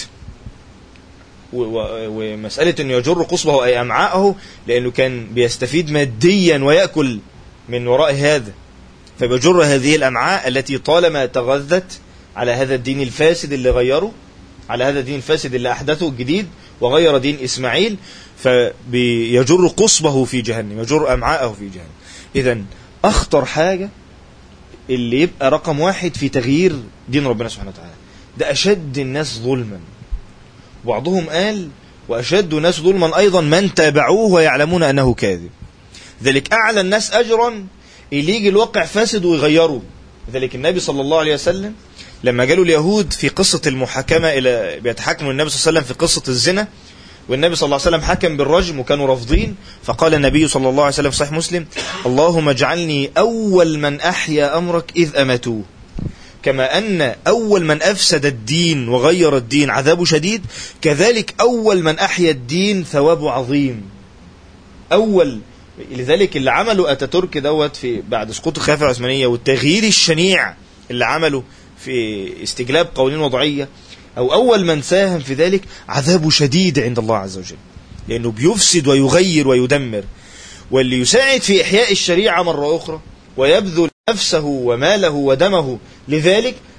ومسألة أنه يجر قصبه أي أمعاءه لأنه كان بيستفيد ماديا ويأكل من وراء هذا، فبيجر هذه الأمعاء التي طالما تغذت على هذا الدين الفاسد اللي غيره، على هذا الدين الفاسد اللي أحدثه الجديد وغير دين إسماعيل، فبيجر قصبه في جهنم، يجر أمعاءه في جهنم. إذن أخطر حاجة اللي يبقى رقم واحد في تغيير دين ربنا سبحانه وتعالى، ده أشد الناس ظلما. بعضهم قال وأشد الناس ظلما أيضا من تابعوه ويعلمون أنه كاذب. ذلك أعلى الناس أجرا اللي يجي الواقع فاسد ويغيره. ذلك النبي صلى الله عليه وسلم لما جالوا اليهود في قصة المحاكمة إلى بيتحاكموا النبي صلى الله عليه وسلم في قصة الزنا، والنبي صلى الله عليه وسلم حكم بالرجم وكانوا رافضين، فقال النبي صلى الله عليه وسلم في صحيح مسلم اللهم اجعلني أول من أحيا أمرك إذ أمتوه. كما أن أول من أفسد الدين وغير الدين عذابه شديد، كذلك أول من أحيا الدين ثوابه عظيم. أول لذلك اللي عمله أتاتورك دوت في بعد سقوط الخلافة العثمانية والتغيير الشنيع اللي عمله في استجلاب قوانين وضعية، أو أول من ساهم في ذلك عذابه شديد عند الله عز وجل، لأنه بيفسد ويغير ويدمر. واللي يساعد في إحياء الشريعة مرة أخرى ويبذل نفسه وماله ودمه لذلك،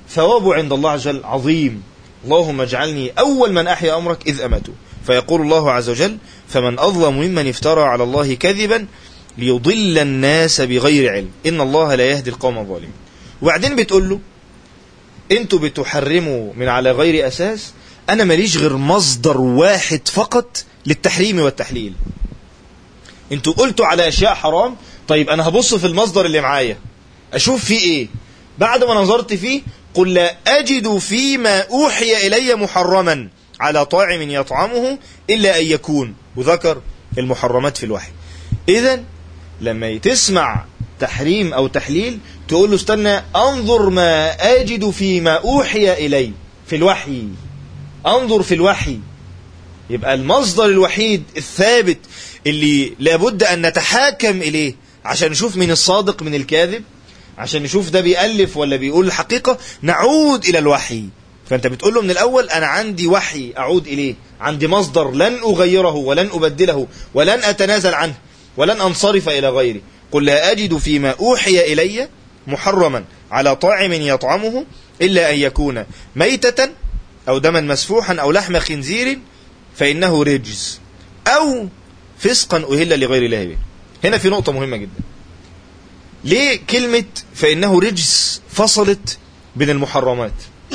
ثوابه عند الله عز وجل عظيم. اللهم اجعلني أول من أحيا أمرك إذ أمته. فيقول الله عز وجل فمن أظلم ممن افترى على الله كذبا ليضل الناس بغير علم إن الله لا يهدي القوم الظالمين. وبعدين بتقول له انتوا بتحرموا من على غير أساس، أنا ماليش غير مصدر واحد فقط للتحريم والتحليل. انتوا قلتوا على أشياء حرام، طيب أنا هبص في المصدر اللي معايا أشوف فيه إيه. بعد ما نظرت فيه قل لا أجد فيما أوحي إلي محرما على طاعم يطعمه إلا أن يكون، وذكر المحرمات في الوحي. إذن لما تسمع تحريم أو تحليل تقول له استنى أنظر ما أجد فيما أوحي إلي في الوحي، أنظر في الوحي. يبقى المصدر الوحيد الثابت اللي لابد أن نتحاكم إليه عشان نشوف من الصادق من الكاذب، عشان نشوف ده بيألف ولا بيقول الحقيقة، نعود إلى الوحي. فأنت بتقول له من الأول أنا عندي وحي أعود إليه، عندي مصدر لن أغيره ولن أبدله ولن أتنازل عنه ولن أنصرف إلى غيره. قل لا أجد فيما أوحي إلي محرما على طاعم يطعمه إلا أن يكون ميتة أو دما مسفوحا أو لحم خنزير فإنه رجس أو فسقا أهل لغير الله به. هنا في نقطة مهمة جدا. ليه كلمة فإنه رجس فصلت بين المحرمات؟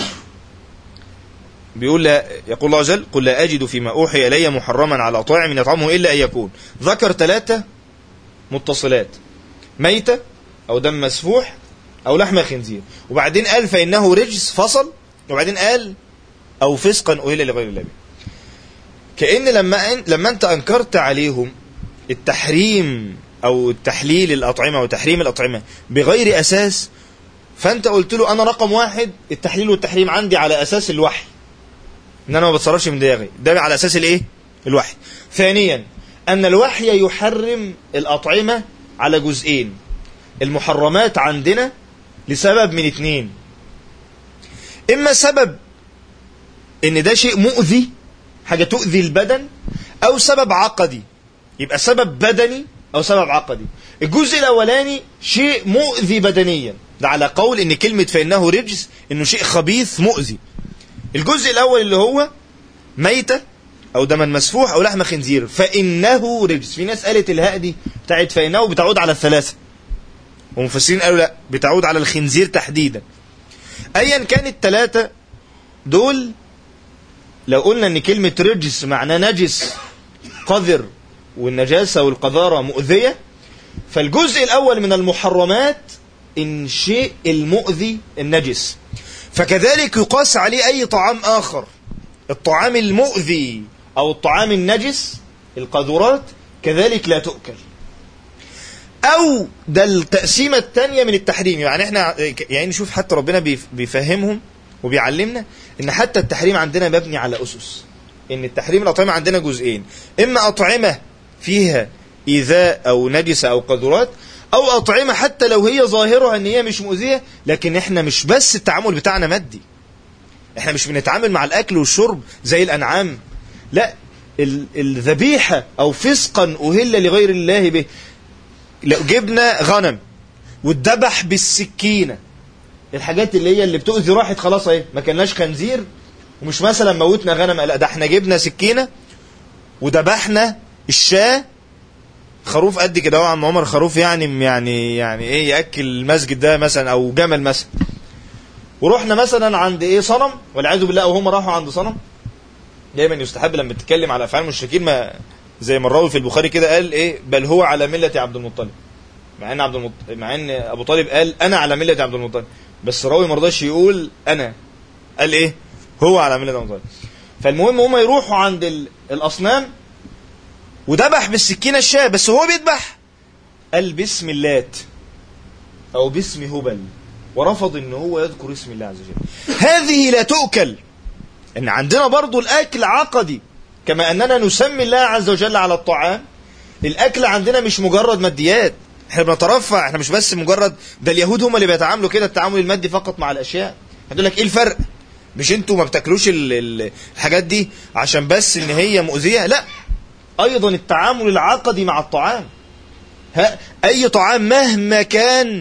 بيقول لا، يقول الله عز وجل قل لا أجد فيما أوحي إلي محرما على طاعم يطعمه إلا أن يكون. ذكر ثلاثة متصلات: ميتة أو دم مسفوح أو لحم خنزير، وبعدين قال فإنه رجس فصل، وبعدين قال أو فسقا أهل لغير الله به. كأن لما لما أنت أنكرت عليهم التحريم أو التحليل الأطعمة وتحريم الأطعمة بغير أساس، فأنت قلت له أنا رقم واحد التحليل والتحريم عندي على أساس الوحي، إن أنا ما بتصرفش من دماغي، ده على أساس الإيه؟ الوحي. ثانيا أن الوحي يحرم الأطعمة على جزئين. المحرمات عندنا لسبب من اتنين: إما سبب إن ده شيء مؤذي، حاجة تؤذي البدن، أو سبب عقدي، يبقى سبب بدني أو سبب عقدي. الجزء الأولاني شيء مؤذي بدنيا، ده على قول إن كلمة فإنه رجس إنه شيء خبيث مؤذي. الجزء الأول اللي هو ميتة أو دما مسفوح أو لحم خنزير فإنه رجس. في ناس قالت الهاء دي بتاعت فإنه بتعود على الثلاثة، ومفسرين قالوا لا، بتعود على الخنزير تحديدا. أيا كان الثلاثة دول، لو قلنا ان كلمة رجس معناه نجس قذر، والنجاسة والقذارة مؤذية، فالجزء الأول من المحرمات إن شيء المؤذي النجس، فكذلك يقاس عليه أي طعام آخر. الطعام المؤذي أو الطعام النجس القذورات كذلك لا تؤكل. أو ده التقسيمة الثانية من التحريم. يعني احنا يعني نشوف حتى ربنا بيفهمهم وبيعلمنا ان حتى التحريم عندنا مبني على أسس. ان التحريم الأطعمة عندنا جزئين: إما أطعمة فيها إيذاء أو نجسة أو قذورات، أو أطعمة حتى لو هي ظاهرها ان هي مش مؤذية، لكن احنا مش بس التعامل بتاعنا مادي، احنا مش بنتعامل مع الأكل والشرب زي الأنعام، لا، الذبيحة أو فسقا أهل لغير الله به. لو جبنا غنم والذبح بالسكينة، الحاجات اللي هي اللي بتؤذي راحت خلاص اهي، ما كناش خنزير ومش مثلا موتنا غنم، لا، ده احنا جبنا سكينة وذبحنا الشاة، خروف قد كده، هو عم عمر خروف يعني يعني يعني ايه ياكل المسجد ده مثلا، او جمل مثلا، ورحنا مثلا عند ايه صنم والعياذ بالله، وهم راحوا عند صنم. دايما يستحب لما تتكلم على افعال المشركين، ما زي ما الراوي في البخاري كده قال ايه، بل هو على ملة عبد المطلب، مع ان عبد المطلب مع ان ابو طالب قال انا على ملة عبد المطلب، بس الراوي ما رضاش يقول انا، قال ايه هو على ملة عبد المطلب. فالمهم هم يروحوا عند الاصنام وذبح بالسكينه الشاة، بس هو بيذبح قال باسم اللات او باسم هبل، ورفض ان هو يذكر اسم الله عز وجل. هذه لا تؤكل. ان عندنا برضو الاكل عقدي، كما اننا نسمي الله عز وجل على الطعام. الاكل عندنا مش مجرد ماديات، احنا بنترفع، احنا مش بس مجرد، ده اليهود هم اللي بيتعاملوا كده التعامل المادي فقط مع الاشياء. هتقول لك ايه الفرق؟ مش انتوا ما بتاكلوش الحاجات دي عشان بس ان هي مؤذية؟ لا، ايضا التعامل العقدي مع الطعام. ها، اي طعام مهما كان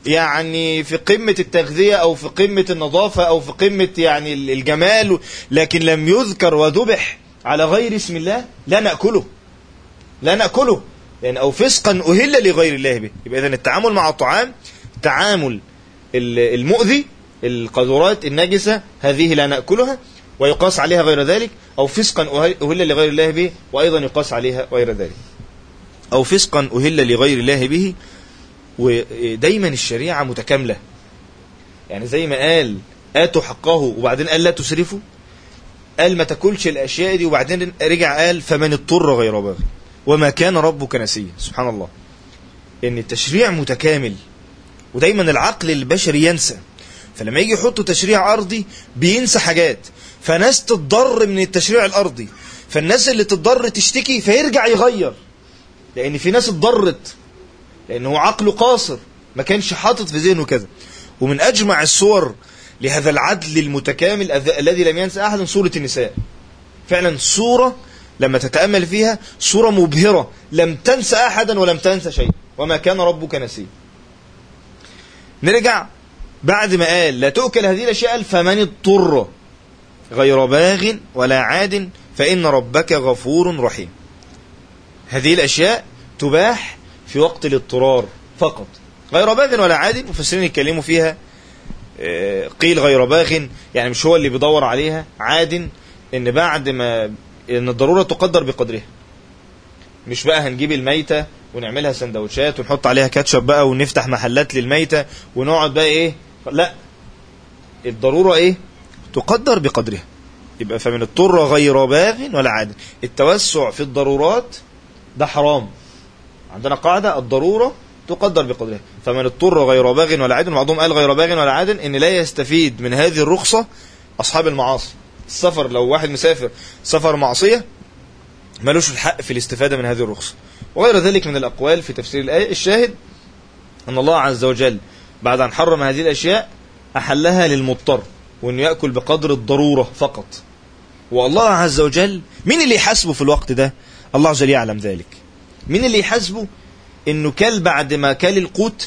يعني في قمة التغذية أو في قمة النظافة أو في قمة يعني الجمال، لكن لم يذكر وذبح على غير اسم الله، لا نأكله لا نأكله يعني أو فسقا أهل لغير الله به. يبقى إذن التعامل مع الطعام تعامل المؤذي، القذورات النجسة هذه لا نأكلها ويقاس عليها غير ذلك، أو فسقا أهل لغير الله به وأيضا يقاس عليها غير ذلك، أو فسقا أهل لغير الله به. ودايما الشريعة متكاملة، يعني زي ما قال آتوا حقه وبعدين قال لا تسرفوا، قال ما تاكلش الأشياء دي وبعدين رجع قال فمن اضطر غير باغ وما كان ربك نسيا. سبحان الله، إن التشريع متكامل، ودايما العقل البشري ينسى، فلما يجي يحطوا تشريع أرضي بينسى حاجات، فناس تتضر من التشريع الأرضي، فالناس اللي تتضر تشتكي فيرجع يغير، لأن في ناس اتضرت لأنه عقله قاصر ما كانش حاطط في ذهنه كذا. ومن أجمع الصور لهذا العدل المتكامل الذي لم ينسى أحد سورة النساء. فعلا صورة لما تتأمل فيها صورة مبهرة، لم تنسى أحدا ولم تنسى شيء، وما كان ربك نسيا. نرجع بعد ما قال لا تؤكل هذه الأشياء فمن اضطر غير باغ ولا عاد فإن ربك غفور رحيم. هذه الأشياء تباح في وقت الاضطرار فقط، غير باغ ولا عاد. مفسرين يتكلموا فيها، قيل غير باغ يعني مش هو اللي بيدور عليها، عاد ان بعد ما ان الضرورة تقدر بقدرها، مش بقى هنجيب الميتة ونعملها سندوتشات ونحط عليها كاتشب بقى ونفتح محلات للميتة ونقعد بقى ايه، لا، الضرورة ايه تقدر بقدرها. يبقى فمن اضطر غير باغ ولا عاد. التوسع في الضرورات ده حرام، عندنا قاعدة الضرورة تقدر بقدرها. فمن اضطر غير باغ ولا عاد، وبعضهم قال غير باغ ولا عاد ان لا يستفيد من هذه الرخصة أصحاب المعاصي. السفر لو واحد مسافر سفر معصية ملوش الحق في الاستفادة من هذه الرخصة. وغير ذلك من الأقوال في تفسير الآية. الشاهد أن الله عز وجل بعد أن حرم هذه الأشياء أحلها للمضطر، وأنه يأكل بقدر الضرورة فقط. والله عز وجل مين اللي يحاسبه في الوقت ده؟ الله عز وجل يعلم ذلك. مين اللي يحاسبه انه كل بعد ما كل القوت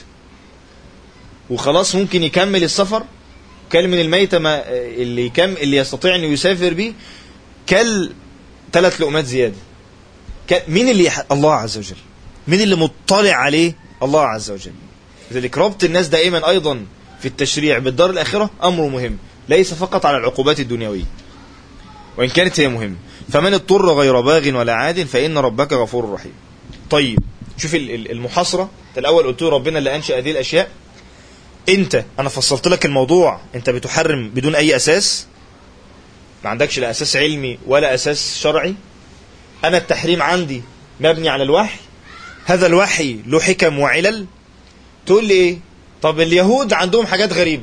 وخلاص ممكن يكمل السفر، كل من الميتة ما اللي يكم اللي يستطيع انه يسافر به، كل ثلاث لقمات زيادة. مين اللي يح... الله عز وجل. مين اللي مطلع عليه؟ الله عز وجل. لذلك ربط الناس دائما ايضا في التشريع بالدار الاخرة امر مهم، ليس فقط على العقوبات الدنيوية وان كانت هي مهمة. فمن اضطر غير باغ ولا عاد فإن ربك غفور رحيم. طيب شوف المحاصرة. انت الأول قلت له ربنا اللي أنشأ هذه الأشياء، انت أنا فصلت لك الموضوع، انت بتحرم بدون أي أساس، ما عندكش لا أساس علمي ولا أساس شرعي. أنا التحريم عندي مبني على الوحي، هذا الوحي له حكم وعلل. تقول لي ايه؟ طب اليهود عندهم حاجات غريبة،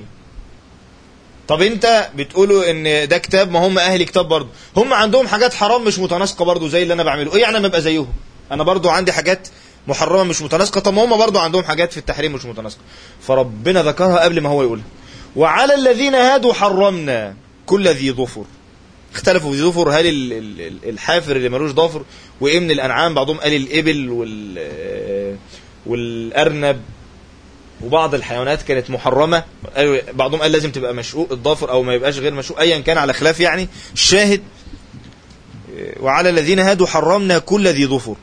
طب انت بتقولوا ان ده كتاب، ما هم اهل كتاب برضو، هم عندهم حاجات حرام مش متناسقة برضو زي اللي انا بعمله، ايه يعني ما ابقى زيهم؟ انا برضو عندي حاجات محرمة مش متناسقة، طب ما هم برضو عندهم حاجات في التحريم مش متناسقة. فربنا ذكرها قبل ما هو يقولها. وعلى الذين هادوا حرمنا كل ذي ظفر. اختلفوا في ذي ظفر، هل الحافر اللي ملوش ظفر وايه من الانعام؟ بعضهم قال الابل وال والارنب وبعض الحيوانات كانت محرمة، بعضهم قال لازم تبقى مشقوق الظافر او ما يبقاش غير مشقوق، ايا كان على خلاف يعني. الشاهد وعلى الذين هادوا حرمنا كل ذي ظفر،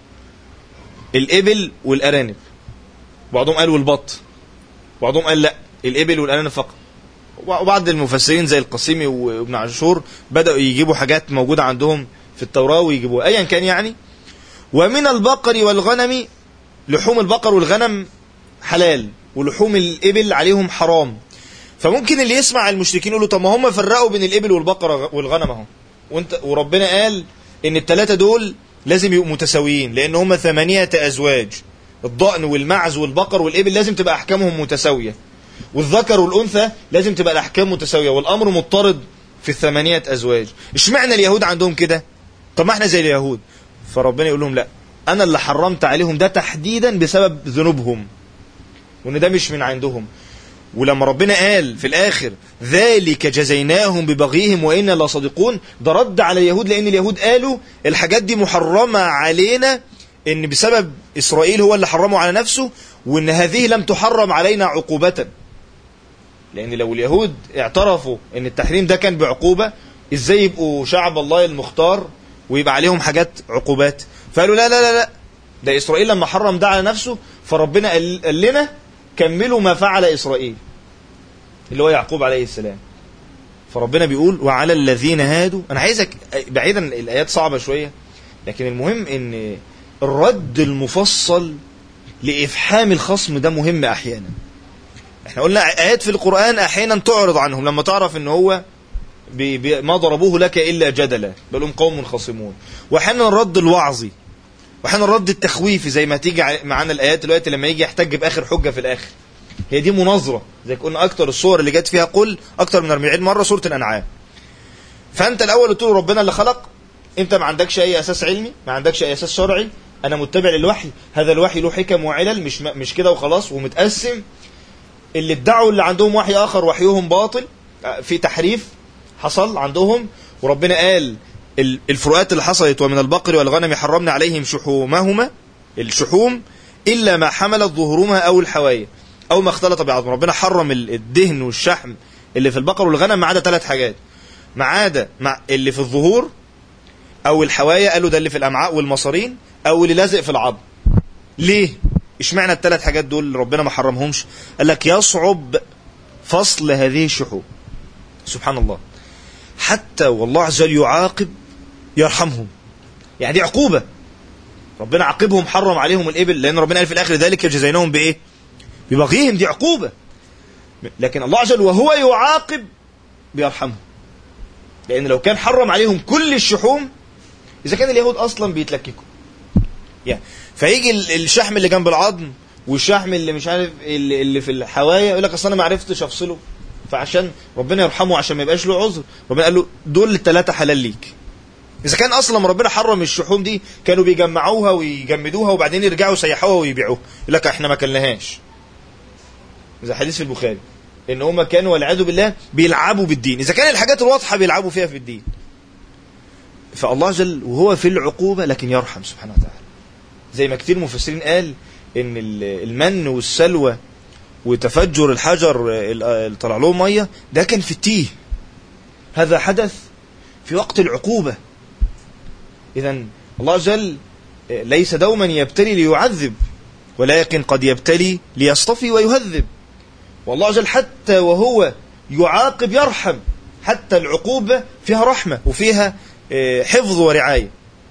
الابل والارانب. بعضهم قال والبط، بعضهم قال لا الابل والارانب فقط. وبعض المفسرين زي القاسمي وابن عاشور بدأوا يجيبوا حاجات موجودة عندهم في التوراة ويجيبوها، ايا كان يعني. ومن البقر والغنم، لحوم البقر والغنم حلال ولحوم الإبل عليهم حرام. فممكن اللي يسمع المشركين يقولوا طب ما هم فرقوا بين الإبل والبقرة والغنم اهو، وانت وربنا قال ان الثلاثه دول لازم يبقوا متساويين لان هم ثمانية ازواج، الضأن والمعز والبقر والإبل لازم تبقى احكامهم متساوية، والذكر والانثى لازم تبقى الاحكام متساوية، والامر مضطرد في الثمانية ازواج. اشمعنى اليهود عندهم كده؟ طب ما احنا زي اليهود. فربنا يقول لهم لا، انا اللي حرمت عليهم ده تحديدا بسبب ذنوبهم، وان ده مش من عندهم. ولما ربنا قال في الاخر ذلك جزيناهم ببغيهم وإنا لصادقون، ده رد على اليهود، لان اليهود قالوا الحاجات دي محرمة علينا ان بسبب اسرائيل هو اللي حرمه على نفسه، وان هذه لم تحرم علينا عقوبة، لان لو اليهود اعترفوا ان التحريم ده كان بعقوبة، ازاي يبقوا شعب الله المختار ويبقى عليهم حاجات عقوبات؟ فقالوا لا لا لا لا، ده اسرائيل لما حرم ده على نفسه، فربنا قال لنا كملوا ما فعل اسرائيل اللي هو يعقوب عليه السلام. فربنا بيقول وعلى الذين هادوا. انا عايزك بعيدا، الايات صعبة شوية، لكن المهم ان الرد المفصل لإفحام الخصم ده مهم احيانا. احنا قلنا ايات في القرآن احيانا تعرض عنهم لما تعرف ان هو بي بي ما ضربوه لك الا جدلا بل هم قوم خصمون، واحيانا الرد الوعظي، واحيانا الرد التخويفي زي ما تيجي معانا الايات دلوقتي لما يجي يحتج باخر حجة في الاخر. هي دي مناظرة، زي قلنا اكتر الصور اللي جت فيها قل اكتر من أربعين مرة سورة الانعام. فانت الاول تقول ربنا اللي خلق، انت ما عندكش اي اساس علمي، ما عندكش اي اساس شرعي، انا متبع للوحي، هذا الوحي له حكم وعلل، مش مش كده وخلاص ومتقسم. اللي ادعوا اللي عندهم وحي اخر وحيهم باطل، في تحريف حصل عندهم، وربنا قال الفروقات اللي حصلت ومن البقر والغنم حرمنا عليهم شحومهما، الشحوم الا ما حملت ظهورهما او الحوايا او ما اختلط بعظم. ربنا حرم الدهن والشحم اللي في البقر والغنم ما عدا ثلاث حاجات، ما عدا اللي في الظهور او الحوايا، قالوا ده اللي في الامعاء والمصارين او اللي لازق في العظم. ليه اشمعنى الثلاث حاجات دول ربنا ما حرمهمش؟ قال لك يصعب فصل هذه الشحوم. سبحان الله، حتى والله عز وجل يعاقب يرحمهم، يعني دي عقوبة. ربنا عاقبهم حرم عليهم الإبل، لأن ربنا قال في الآخر ذلك جزيناهم بإيه؟ ببغيهم، دي عقوبة. لكن الله عز وجل وهو يعاقب بيرحمهم، لأن لو كان حرم عليهم كل الشحوم، إذا كان اليهود أصلا بيتلككوا يعني، فيجي الشحم اللي جنب العظم والشحم اللي مش عارف اللي في الحوايا يقول لك أصلا أنا ما عرفتش أفصله، فعشان ربنا يرحمه عشان ما يبقاش له عذر، ربنا قال له دول الثلاثة حلال ليك. إذا كان أصلا ربنا حرم الشحوم دي، كانوا بيجمعوها ويجمدوها وبعدين يرجعوا يسيحوها ويبيعوها، يقول لك احنا ما كلناهاش. إذا حديث في البخاري إن هم كانوا والعياذ بالله بيلعبوا بالدين، إذا كان الحاجات الواضحة بيلعبوا فيها في الدين. فالله جل وهو في العقوبة لكن يرحم سبحانه وتعالى. زي ما كتير مفسرين قال إن المن والسلوى وتفجر الحجر اللي طلع لهم ميه ده كان في التيه، هذا حدث في وقت العقوبة. إذن الله جل ليس دوما يبتلي ليعذب، ولكن قد يبتلي ليصطفي ويهذب. والله جل حتى وهو يعاقب يرحم، حتى العقوبة فيها رحمة وفيها حفظ ورعاية.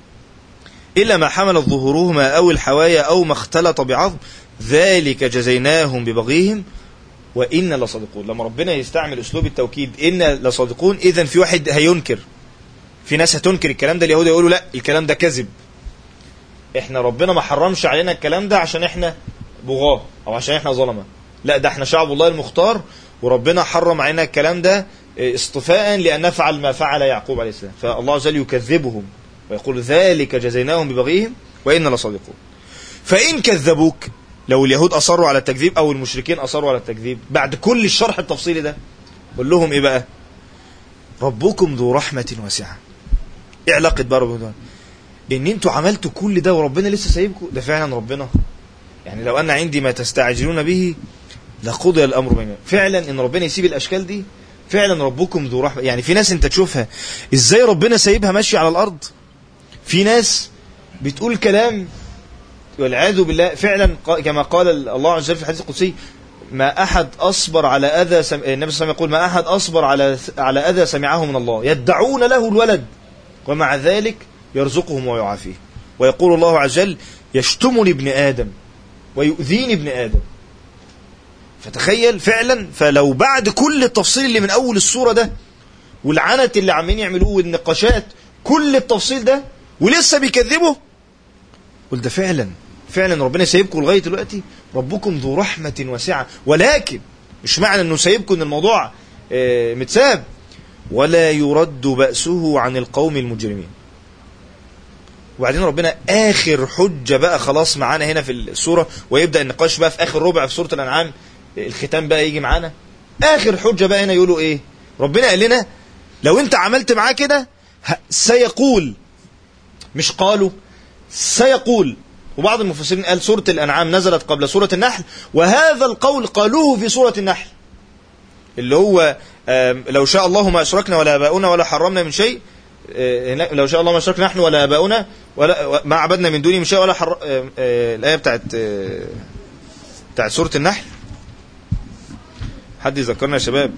إلا ما حملت ظهورهما أو الحوايا أو ما اختلط بعظم ذلك جزيناهم ببغيهم وإن لصادقون. لما ربنا يستعمل أسلوب التوكيد إن لصادقون، إذن في واحد هينكر، في ناس هتنكر الكلام ده. اليهود يقولوا لا الكلام ده كذب، احنا ربنا ما حرمش علينا الكلام ده عشان احنا بغاه او عشان احنا ظلمة، لا ده احنا شعب الله المختار وربنا حرم علينا الكلام ده اصطفاء لأن نفعل ما فعل يعقوب عليه السلام. فالله عز وجل يكذبهم ويقول ذلك جزيناهم ببغيهم وإن لصادقون. فإن كذبوك، لو اليهود أصروا على التكذيب أو المشركين أصروا على التكذيب بعد كل الشرح التفصيلي ده، قل لهم إيه بقى؟ ربكم ذو رحمة واسعة. إيه علاقة بقى ربنا؟ إن أنتوا عملتوا كل ده وربنا لسه سايبكم؟ ده فعلا ربنا يعني لو أن عندي ما تستعجلون به لقضي الأمر بيننا. فعلا إن ربنا يسيب الأشكال دي، فعلا ربكم ذو رحمة. يعني في ناس أنت تشوفها إزاي ربنا سايبها ماشية على الأرض، في ناس بتقول كلام والعياذ بالله فعلا كما قال الله عز وجل في الحديث القدسي ما أحد أصبر على أذى سم... النبي صلى الله عليه وسلم يقول ما أحد أصبر على على أذى سمعه من الله، يدعون له الولد ومع ذلك يرزقهم ويعافيه. ويقول الله عز وجل يشتمني ابن آدم ويؤذيني ابن آدم. فتخيل فعلا، فلو بعد كل التفصيل اللي من أول السورة ده والعنت اللي عمين يعملوه والنقاشات كل التفصيل ده ولسه بيكذبوا، قل ده فعلا فعلا ربنا سايبكم لغاية دلوقتي، ربكم ذو رحمة واسعة. ولكن مش معنى انه سايبكم ان الموضوع اه متساب، ولا يرد بأسه عن القوم المجرمين. وبعدين ربنا آخر حجة بقى خلاص معانا هنا في السورة، ويبدأ النقاش بقى في آخر ربع في سورة الأنعام، الختام بقى يجي معانا. آخر حجة بقى هنا يقولوا إيه؟ ربنا قال لنا لو أنت عملت معاه كده سيقول، مش قالوا، سيقول وبعض المفسرين قال سورة الأنعام نزلت قبل سورة النحل، وهذا القول قالوه في سورة النحل اللي هو لو شاء الله ما أشركنا ولا آباؤنا ولا حرمنا من شيء، لو شاء الله ما أشركنا نحن ولا آباؤنا ولا ما عبدنا من دونه من شيء ولا حر... الآية بتاعت بتاعت سورة النحل. حد يذكرنا يا شباب؟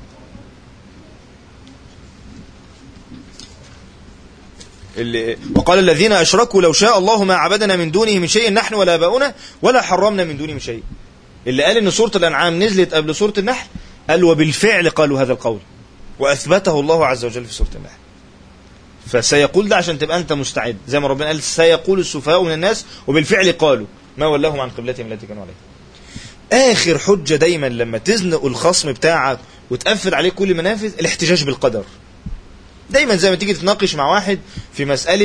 اللي وقال الذين أشركوا لو شاء الله ما عبدنا من دونه من شيء نحن ولا آباؤنا ولا حرمنا من دونه من شيء. اللي قال إن سورة الأنعام نزلت قبل سورة النحل قال وبالفعل قالوا هذا القول وأثبته الله عز وجل في سورة النحل. فسيقول ده عشان تبقى أنت مستعد، زي ما ربنا قال سيقول السفهاء من الناس وبالفعل قالوا ما ولاهم عن قبلتهم التي كانوا عليها. آخر حجة دايما لما تزنق الخصم بتاعك وتقفل عليه كل منافذ الاحتجاج بالقدر. دايما زي ما تيجي تتناقش مع واحد في مسألة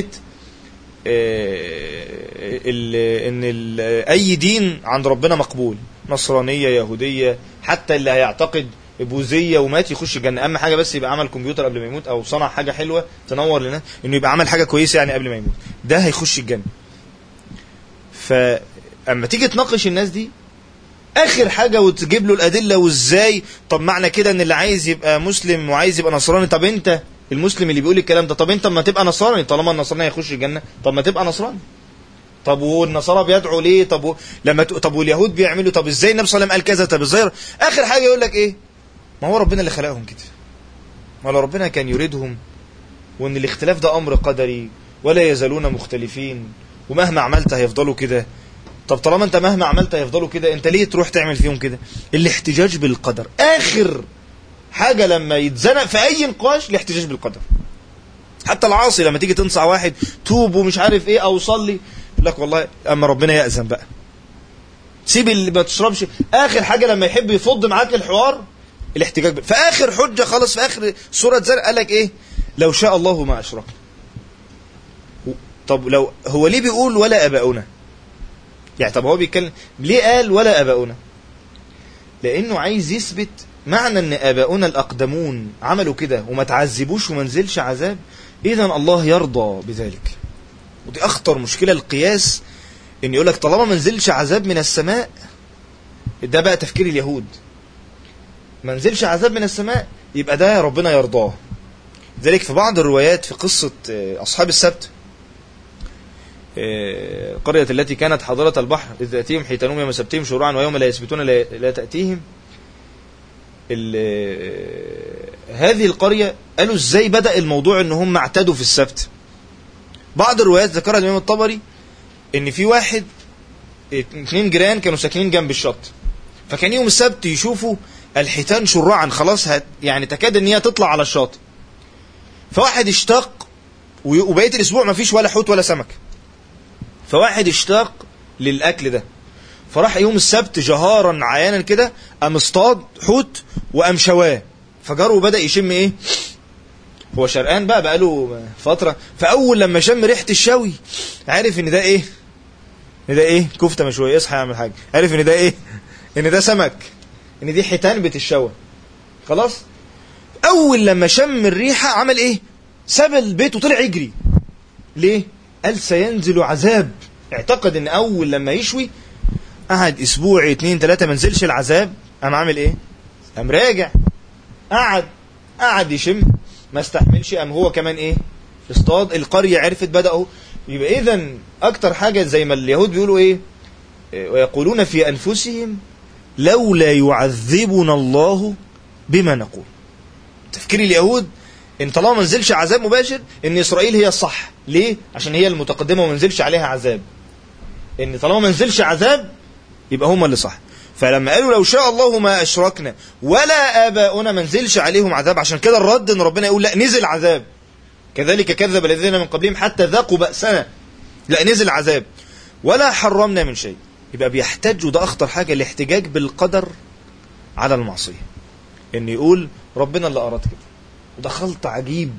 ان اي دين عند ربنا مقبول، نصرانية يهودية، حتى اللي هيعتقد بوذية ومات يخش الجنة، اهم حاجة بس يبقى عمل كمبيوتر قبل ما يموت او صنع حاجة حلوة تنور لنا، انه يبقى عمل حاجة كويسة يعني قبل ما يموت، ده هيخش الجنة. فاما تيجي تناقش الناس دي اخر حاجة وتجيب له الادلة وازاي، طب معنى كده ان اللي عايز يبقى مسلم وعايز يبقى نصراني، طب انت المسلم اللي بيقول الكلام ده، طب انت ما تبقى نصراني طالما النصراني هيخش الجنة، طب ما تبقى نصراني. طب والنصارى بيدعوا ليه؟ طب و... لما ت... طب واليهود بيعملوا، طب ازاي النبي صلى الله عليه وسلم قال كذا؟ طب ازاي؟ اخر حاجة يقول لك ايه؟ ما هو ربنا اللي خلقهم كده، ولا ربنا كان يريدهم، وان الاختلاف ده امر قدري ولا يزالون مختلفين ومهما عملت هيفضلوا كده. طب طالما انت مهما عملت هيفضلوا كده، انت ليه تروح تعمل فيهم كده؟ الاحتجاج بالقدر اخر حاجة لما يتزنق في اي نقاش، الاحتجاج بالقدر. حتى العاصي لما تيجي تنصح واحد توب ومش عارف ايه او صلي، يقول لك والله اما ربنا يأذن بقى، سيب اللي ما تشربش. اخر حاجة لما يحب يفض معاك الحوار الاحتجاج بال... فاخر حجة خلص في اخر سورة زرق قال لك ايه؟ لو شاء الله ما اشركنا. طب لو هو ليه بيقول ولا اباؤنا؟ يعني طب هو بيتكلم ليه قال ولا اباؤنا؟ لانه عايز يثبت معنى ان اباؤنا الاقدمون عملوا كده وما تعذبوش وما نزلش عذاب، اذا الله يرضى بذلك. ودي اخطر مشكلة القياس، ان يقول لك طالما ما نزلش عذاب من السماء، ده بقى تفكير اليهود، ما نزلش عذاب من السماء يبقى ده ربنا يرضاه. ذلك في بعض الروايات في قصة اصحاب السبت، القرية التي كانت حاضرة البحر إذ تأتيهم حيتانهم يوم سبتهم شرعا ويوم لا يسبتون لا تأتيهم. هذه القرية قالوا ازاي بدأ الموضوع ان هم اعتدوا في السبت. بعض الروايات ذكرها الإمام الطبري ان في واحد اثنين جيران كانوا ساكنين جنب الشط، فكان يوم السبت يشوفوا الحيتان شرعا خلاص هت يعني تكاد ان هي تطلع على الشاطئ، فواحد اشتاق وبقية الاسبوع ما فيش ولا حوت ولا سمك، فواحد اشتاق للأكل ده، فراح يوم السبت جهارا عيانا كده قام اصطاد حوت وقام شواه، فجاره وبدأ يشم ايه، هو شرقان بقى بقاله فترة، فأول لما شم ريحة الشوي عارف ان ده ايه، ان ده ايه كفتة مشوية، اصحى يعمل حاجة، عارف ان ده ايه، ان ده سمك، ان دي حيتان بتتشوى. خلاص أول لما شم الريحة عمل ايه، ساب البيت وطلع يجري. ليه؟ قال سينزل عذاب. اعتقد ان اول لما يشوي قعد اسبوع اتنين تلاتة منزلش العذاب، قام عامل ايه، قام راجع، قعد قعد يشم ما استحملش، قام هو كمان ايه اصطاد. القرية عرفت بدأوا. يبقى اذن اكتر حاجة زي ما اليهود بيقولوا ايه، ويقولون في انفسهم لولا يعذبنا الله بما نقول. تفكير اليهود ان طالما ما نزلش عذاب مباشر ان اسرائيل هي الصح. ليه؟ عشان هي المتقدمة وما نزلش عليها عذاب. ان طالما ما نزلش عذاب يبقى هم اللي صح. فلما قالوا لو شاء الله ما اشركنا ولا اباؤنا ما نزلش عليهم عذاب، عشان كده الرد ان ربنا يقول لا نزل عذاب، كذلك كذب الذين من قبلهم حتى ذاقوا بأسنا، لا نزل عذاب، ولا حرمنا من شيء. يبقى بيحتج، وده اخطر حاجة، الاحتجاج بالقدر على المعصية، ان يقول ربنا اللي اراد كده. وده خلط عجيب،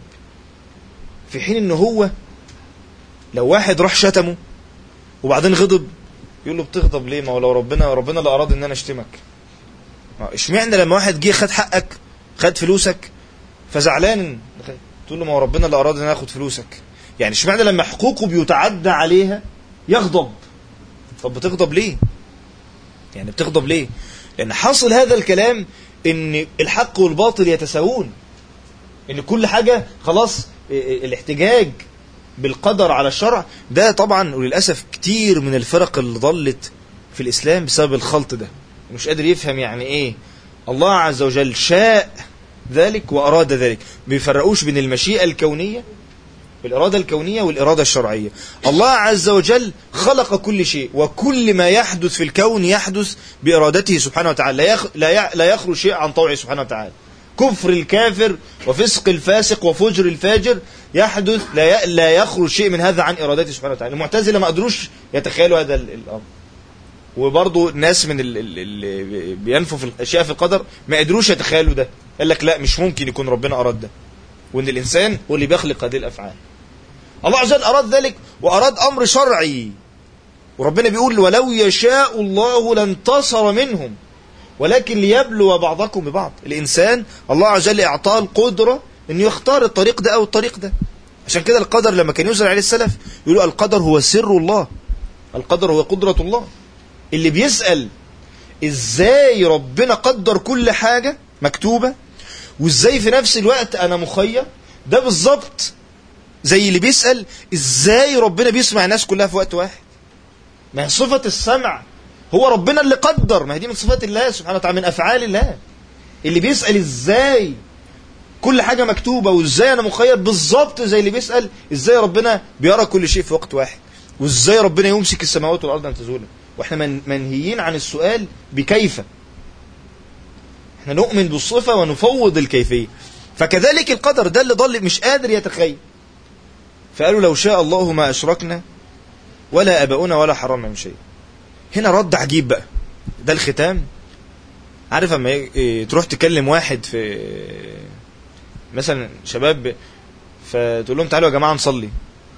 في حين ان هو لو واحد راح شتمه وبعدين غضب يقول له بتغضب ليه؟ ما هو لو ربنا ربنا اللي اراد ان انا اشتمك. اشمعنى لما واحد جه خد حقك خد فلوسك فزعلان تقول له ما هو ربنا اللي اراد ان انا اخد فلوسك؟ يعني اشمعنى لما حقوقه بيتعدى عليها يغضب؟ طب بتغضب ليه؟ يعني بتغضب ليه؟ لأن حاصل هذا الكلام إن الحق والباطل يتساوون، إن كل حاجة خلاص الاحتجاج بالقدر على الشرع ده طبعا. وللأسف كتير من الفرق اللي ضلت في الإسلام بسبب الخلط ده، مش قادر يفهم يعني إيه الله عز وجل شاء ذلك وأراد ذلك. بيفرقوش بين المشيئة الكونية الإرادة الكونية والإرادة الشرعية. الله عز وجل خلق كل شيء، وكل ما يحدث في الكون يحدث بإرادته سبحانه وتعالى، لا يخرج شيء عن طوعه سبحانه وتعالى. كفر الكافر وفسق الفاسق وفجر الفاجر يحدث لا لا يخرج شيء من هذا عن إرادته سبحانه وتعالى. المعتزلة ما قدروش يتخيلوا هذا الأمر، وبرضه ناس من اللي بينفوا في الأشياء في القدر ما قدروش يتخيلوا ده. قال لك لا، مش ممكن يكون ربنا أراد ده، وإن الإنسان هو اللي بيخلق هذه الأفعال. الله عز وجل أراد ذلك وأراد أمر شرعي، وربنا بيقول ولو يشاء الله لانتصر منهم ولكن ليبلو بعضكم ببعض. الإنسان الله عز وجل اعطاه القدرة أن يختار الطريق ده أو الطريق ده. عشان كده القدر لما كان ينزل عليه السلف يقولوا القدر هو سر الله، القدر هو قدرة الله. اللي بيسأل إزاي ربنا قدر كل حاجة مكتوبة وإزاي في نفس الوقت أنا مخير، ده بالظبط زي اللي بيسأل إزاي ربنا بيسمع الناس كلها في وقت واحد. ما هي صفة السمع هو ربنا اللي قدر، ما هي دي من صفات الله سبحانه وتعالى، من أفعال الله. اللي بيسأل إزاي كل حاجة مكتوبة وإزاي أنا مخير، بالظبط زي اللي بيسأل إزاي ربنا بيرى كل شيء في وقت واحد، وإزاي ربنا يمسك السماوات والأرض أن تزولا. وإحنا من منهيين عن السؤال بكيف، إحنا نؤمن بالصفة ونفوض الكيفية. فكذلك القدر ده اللي ضل مش قادر يتخيل، فقالوا لو شاء الله ما أشركنا ولا أباؤنا ولا حرمنا من شيء. هنا رد عجيب بقى، ده الختام. عارف اما تروح تكلم واحد في مثلا شباب فتقول لهم تعالوا يا جماعة نصلي،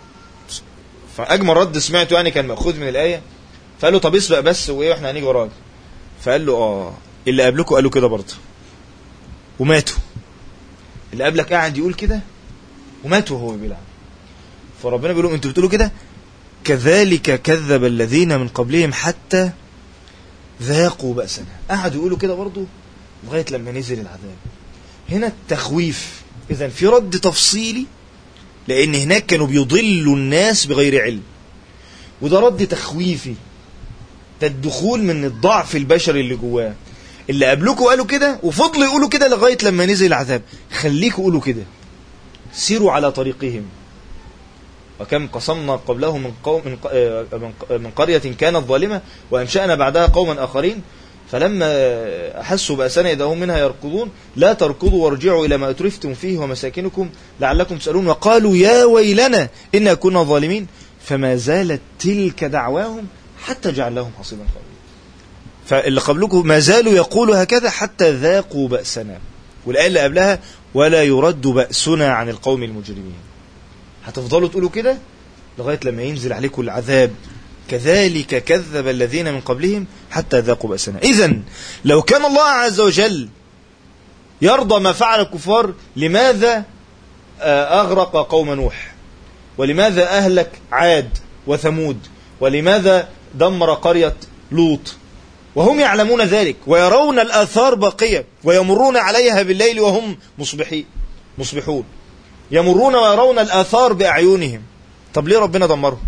فأجمل رد سمعته يعني كان مأخوذ من الآية، فقال له طب اسبق بس وإيه واحنا هنيجي وراك. فقال له آه اللي قبلكم قالوا كده برضه وماتوا، اللي قبلك قاعد يقول كده وماتوا وهو بيلعب. فربنا بيقول لهم انتوا بتقولوا كده كذلك كذب الذين من قبلهم حتى ذاقوا بأسنا. قعدوا يقولوا كده برضه لغاية لما نزل العذاب. هنا التخويف إذن في رد تفصيلي، لأن هناك كانوا بيضلوا الناس بغير علم، وده رد تخويفي، ده الدخول من الضعف البشري اللي جواه. اللي قبلكم قالوا كده وفضلوا يقولوا كده لغاية لما نزل العذاب، خليكوا قولوا كده، سيروا على طريقهم. وكم قصمنا قبلهم من قوم من من قرية كانت ظالمة وأنشأنا بعدها قوما آخرين فلما أحسوا بأسنا إذا هم منها يركضون لا تركضوا وارجعوا إلى ما أترفتم فيه ومساكنكم لعلكم تسألون وقالوا يا ويلنا إنا كنا ظالمين فما زالت تلك دعواهم حتى جعلهم حصيدا خالدا. فاللي قبلكم ما زالوا يقولوا هكذا حتى ذاقوا بأسنا. والآية اللي قبلها ولا يرد بأسنا عن القوم المجرمين. هتفضلوا تقولوا كده لغاية لما ينزل عليكم العذاب. كذلك كذب الذين من قبلهم حتى ذاقوا بأسنا. إذن لو كان الله عز وجل يرضى ما فعل الكفار لماذا أغرق قوم نوح، ولماذا أهلك عاد وثمود، ولماذا دمر قرية لوط وهم يعلمون ذلك ويرون الآثار باقية ويمرون عليها بالليل وهم مصبحين مصبحون يمرون ويرون الآثار بأعينهم. طب ليه ربنا دمرهم؟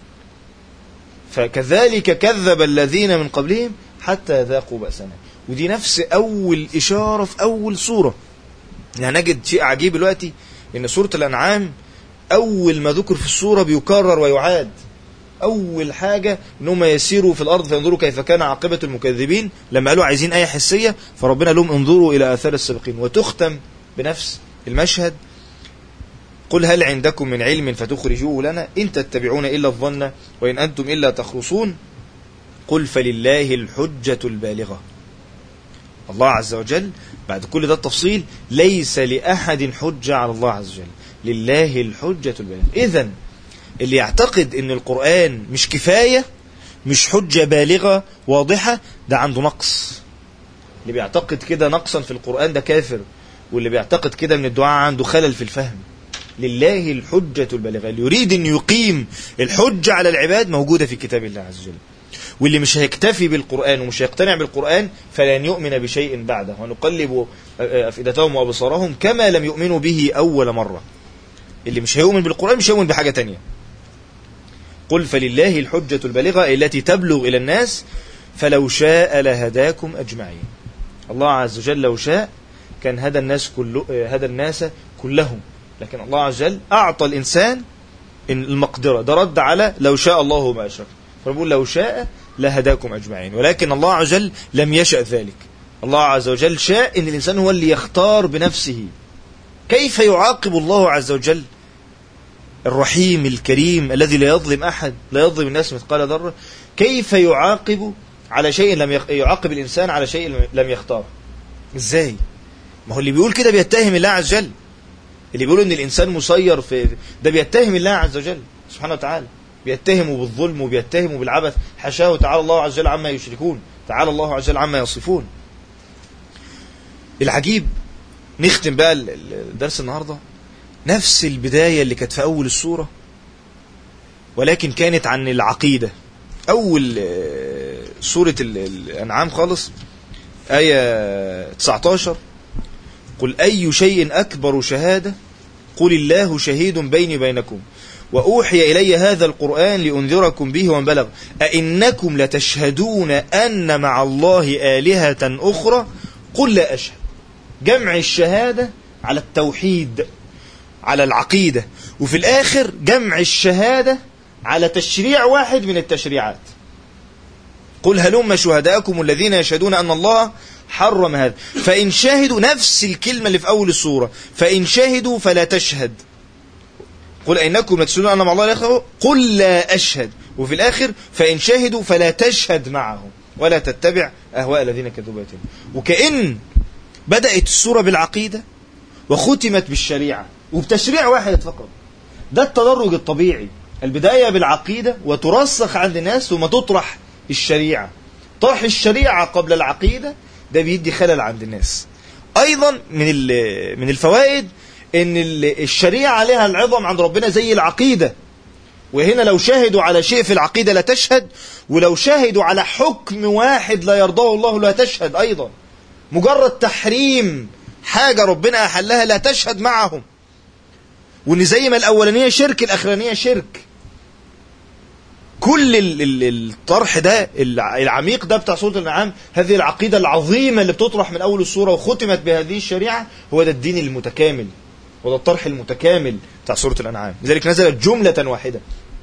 فكذلك كذب الذين من قبلهم حتى ذاقوا بأسنا. ودي نفس أول إشارة في أول سورة. يعني نجد شيء عجيب دلوقتي إن سورة الأنعام أول ما ذكر في السورة بيكرر ويعاد. أول حاجة إنهم يسيروا في الأرض فينظروا كيف كان عاقبة المكذبين. لما قالوا عايزين أي حسية فربنا لهم انظروا إلى آثار السابقين. وتختم بنفس المشهد قل هل عندكم من علم فتخرجوه لنا إن تتبعون إلا الظن وإن أنتم إلا تخرصون قل فلله الحجة البالغة. الله عز وجل بعد كل ده التفصيل ليس لأحد حجة على الله عز وجل، لله الحجة البالغة. إذن اللي يعتقد إن القرآن مش كفاية مش حجة بالغة واضحة ده عنده نقص. اللي بيعتقد كده نقصا في القرآن ده كافر، واللي بيعتقد كده من الدعاء عنده خلل في الفهم. لله الحجة البالغة. اللي يريد أن يقيم الحجة على العباد موجودة في كتاب الله عز وجل. واللي مش هيكتفي بالقرآن ومش هيقتنع بالقرآن فلن يؤمن بشيء بعده، ونقلب أفئدتهم وأبصارهم كما لم يؤمنوا به أول مرة. اللي مش هيؤمن بالقرآن مش هيؤمن بحاجة تانية. قل فلله الحجة البالغة التي تبلغ إلى الناس فلو شاء لهداكم أجمعين. الله عز وجل لو شاء كان هدى الناس كله هدى الناس كلهم، لكن الله عز وجل أعطى الإنسان المقدرة. ده رد على لو شاء الله ما أشرك، فنقول لو شاء لهداكم أجمعين، ولكن الله عز وجل لم يشأ ذلك. الله عز وجل شاء إن الإنسان هو اللي يختار بنفسه. كيف يعاقب الله عز وجل الرحيم الكريم الذي لا يظلم أحد، لا يظلم الناس مثقال ذرة، كيف يعاقب على شيء لم يخ... يعاقب الإنسان على شيء لم يختار؟ إزاي؟ ما هو اللي بيقول كده بيتهم الله عز وجل. اللي بيقول إن الإنسان مسير في ده بيتهم الله عز وجل سبحانه وتعالى، بيتهمه بالظلم وبيتهمه بالعبث. حاشاه تعالى الله عز وجل عما يشركون، تعالى الله عز وجل عما يصفون. العجيب نختم بقى الدرس النهاردة نفس البداية اللي كانت في أول السورة، ولكن كانت عن العقيدة. أول سورة الأنعام خالص آية تسعة عشر: قل أي شيء أكبر شهادة قل الله شهيد بيني وبينكم وأوحي إلي هذا القرآن لأنذركم به ومن بلغ أئنكم لتشهدون أن مع الله آلهة أخرى قل لا أشهد. جمع الشهادة على التوحيد، على العقيدة، وفي الآخر جمع الشهادة على تشريع واحد من التشريعات. قل هلم شهداءكم الذين يشهدون أن الله حرم هذا فإن شهدوا، نفس الكلمة اللي في أول السورة، فإن شهدوا فلا تشهد. قل إنكم لتشهدون أن مع الله آلهة قل لا أشهد، وفي الآخر فإن شهدوا فلا تشهد معهم ولا تتبع أهواء الذين كذبوا بآياتنا. وكأن بدأت السورة بالعقيدة وختمت بالشريعة وبتشريع واحد فقط. ده التدرج الطبيعي، البداية بالعقيدة وترسخ عند الناس ثم تطرح الشريعة. طرح الشريعة قبل العقيدة ده بيدي خلل عند الناس. أيضا من من الفوائد إن الشريعة لها العظم عند ربنا زي العقيدة. وهنا لو شاهدوا على شيء في العقيدة لا تشهد، ولو شاهدوا على حكم واحد لا يرضاه الله لا تشهد أيضا. مجرد تحريم حاجة ربنا أحلها لا تشهد معهم. وإن زي ما الأولانية شرك الأخرانية شرك. كل الطرح ده العميق ده بتاع سورة الأنعام، هذه العقيدة العظيمة اللي بتطرح من أول السورة وختمت بهذه الشريعة، هو ده الدين المتكامل وده الطرح المتكامل بتاع سورة الأنعام. لذلك نزلت جملة واحدة: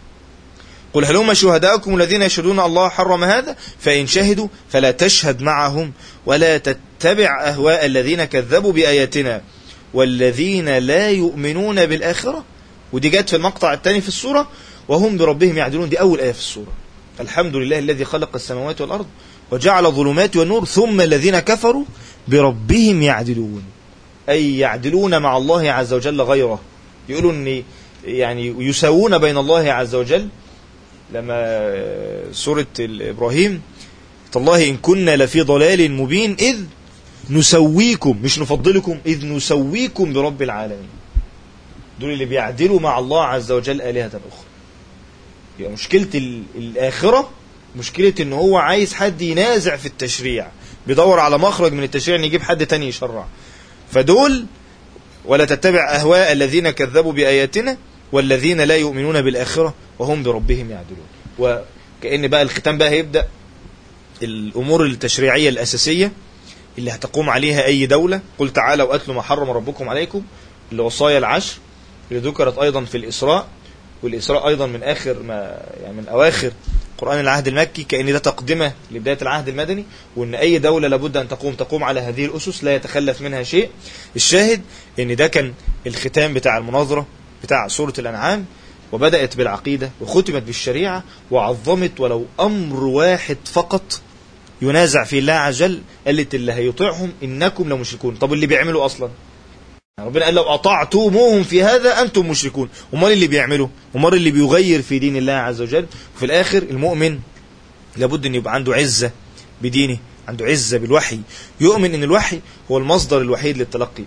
قل هلم شهداءكم الذين يشهدون الله حرم هذا فإن شهدوا فلا تشهد معهم ولا تتبع أهواء الذين كذبوا بآياتنا والذين لا يؤمنون بالآخرة. ودي جت في المقطع الثاني في السورة: وهم بربهم يعدلون. دي أول آية في السورة. الحمد لله الذي خلق السماوات والأرض وجعل الظلمات والنور ثم الذين كفروا بربهم يعدلون، أي يعدلون مع الله عز وجل غيره. يقولوا أن يعني يساوون بين الله عز وجل. لما سورة إبراهيم: تالله إن كنا لفي ضلال مبين إذ نسويكم، مش نفضلكم، إذ نسويكم برب العالمين. دول اللي بيعدلوا مع الله عز وجل آلهة أخرى. يبقى مشكلة الآخرة مشكلة إن هو عايز حد ينازع في التشريع، بيدور على مخرج من التشريع إن يجيب حد تاني يشرع. فدول ولا تتبع أهواء الذين كذبوا بآياتنا والذين لا يؤمنون بالآخرة وهم بربهم يعدلون. وكأن بقى الختام بقى هيبدأ الأمور التشريعية الأساسية اللي هتقوم عليها أي دولة. قل تعالوا وأتلوا ما حرم ربكم عليكم، الوصايا العشر اللي ذكرت أيضا في الإسراء. والإسراء أيضا من آخر ما يعني من أواخر قرآن العهد المكي، كأن ده تقدمة لبداية العهد المدني، وأن أي دولة لابد أن تقوم تقوم على هذه الأسس لا يتخلف منها شيء. الشاهد أن ده كان الختام بتاع المناظرة بتاع سورة الأنعام، وبدأت بالعقيدة وختمت بالشريعة وعظمت ولو أمر واحد فقط ينازع فيه الله عز وجل، قالت اللي هيطيعهم إنكم لمشركون. طب اللي بيعملوا أصلا ربنا قال لو أطعتموهم في هذا أنتم مشركون. ومال اللي بيعملوا ومال اللي بيغير في دين الله عز وجل. وفي الآخر المؤمن لابد أن يبقى عنده عزة بدينه، عنده عزة بالوحي، يؤمن أن الوحي هو المصدر الوحيد للتلقي.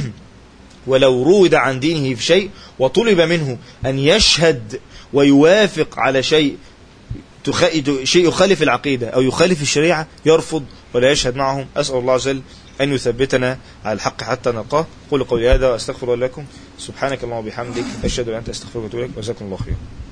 ولو رود عن دينه في شيء وطلب منه أن يشهد ويوافق على شيء تخ... شيء يخالف العقيدة أو يخالف الشريعة يرفض ولا يشهد معهم. أسأل الله عز وجل أن يثبتنا على الحق حتى نلقاه. قولوا قولي هذا وأستغفر الله لكم. سبحانك اللهم وبحمدك أشهد أن لا إله إلا أنت أستغفرك وأتوب إليك. وجزاكم الله خيرا.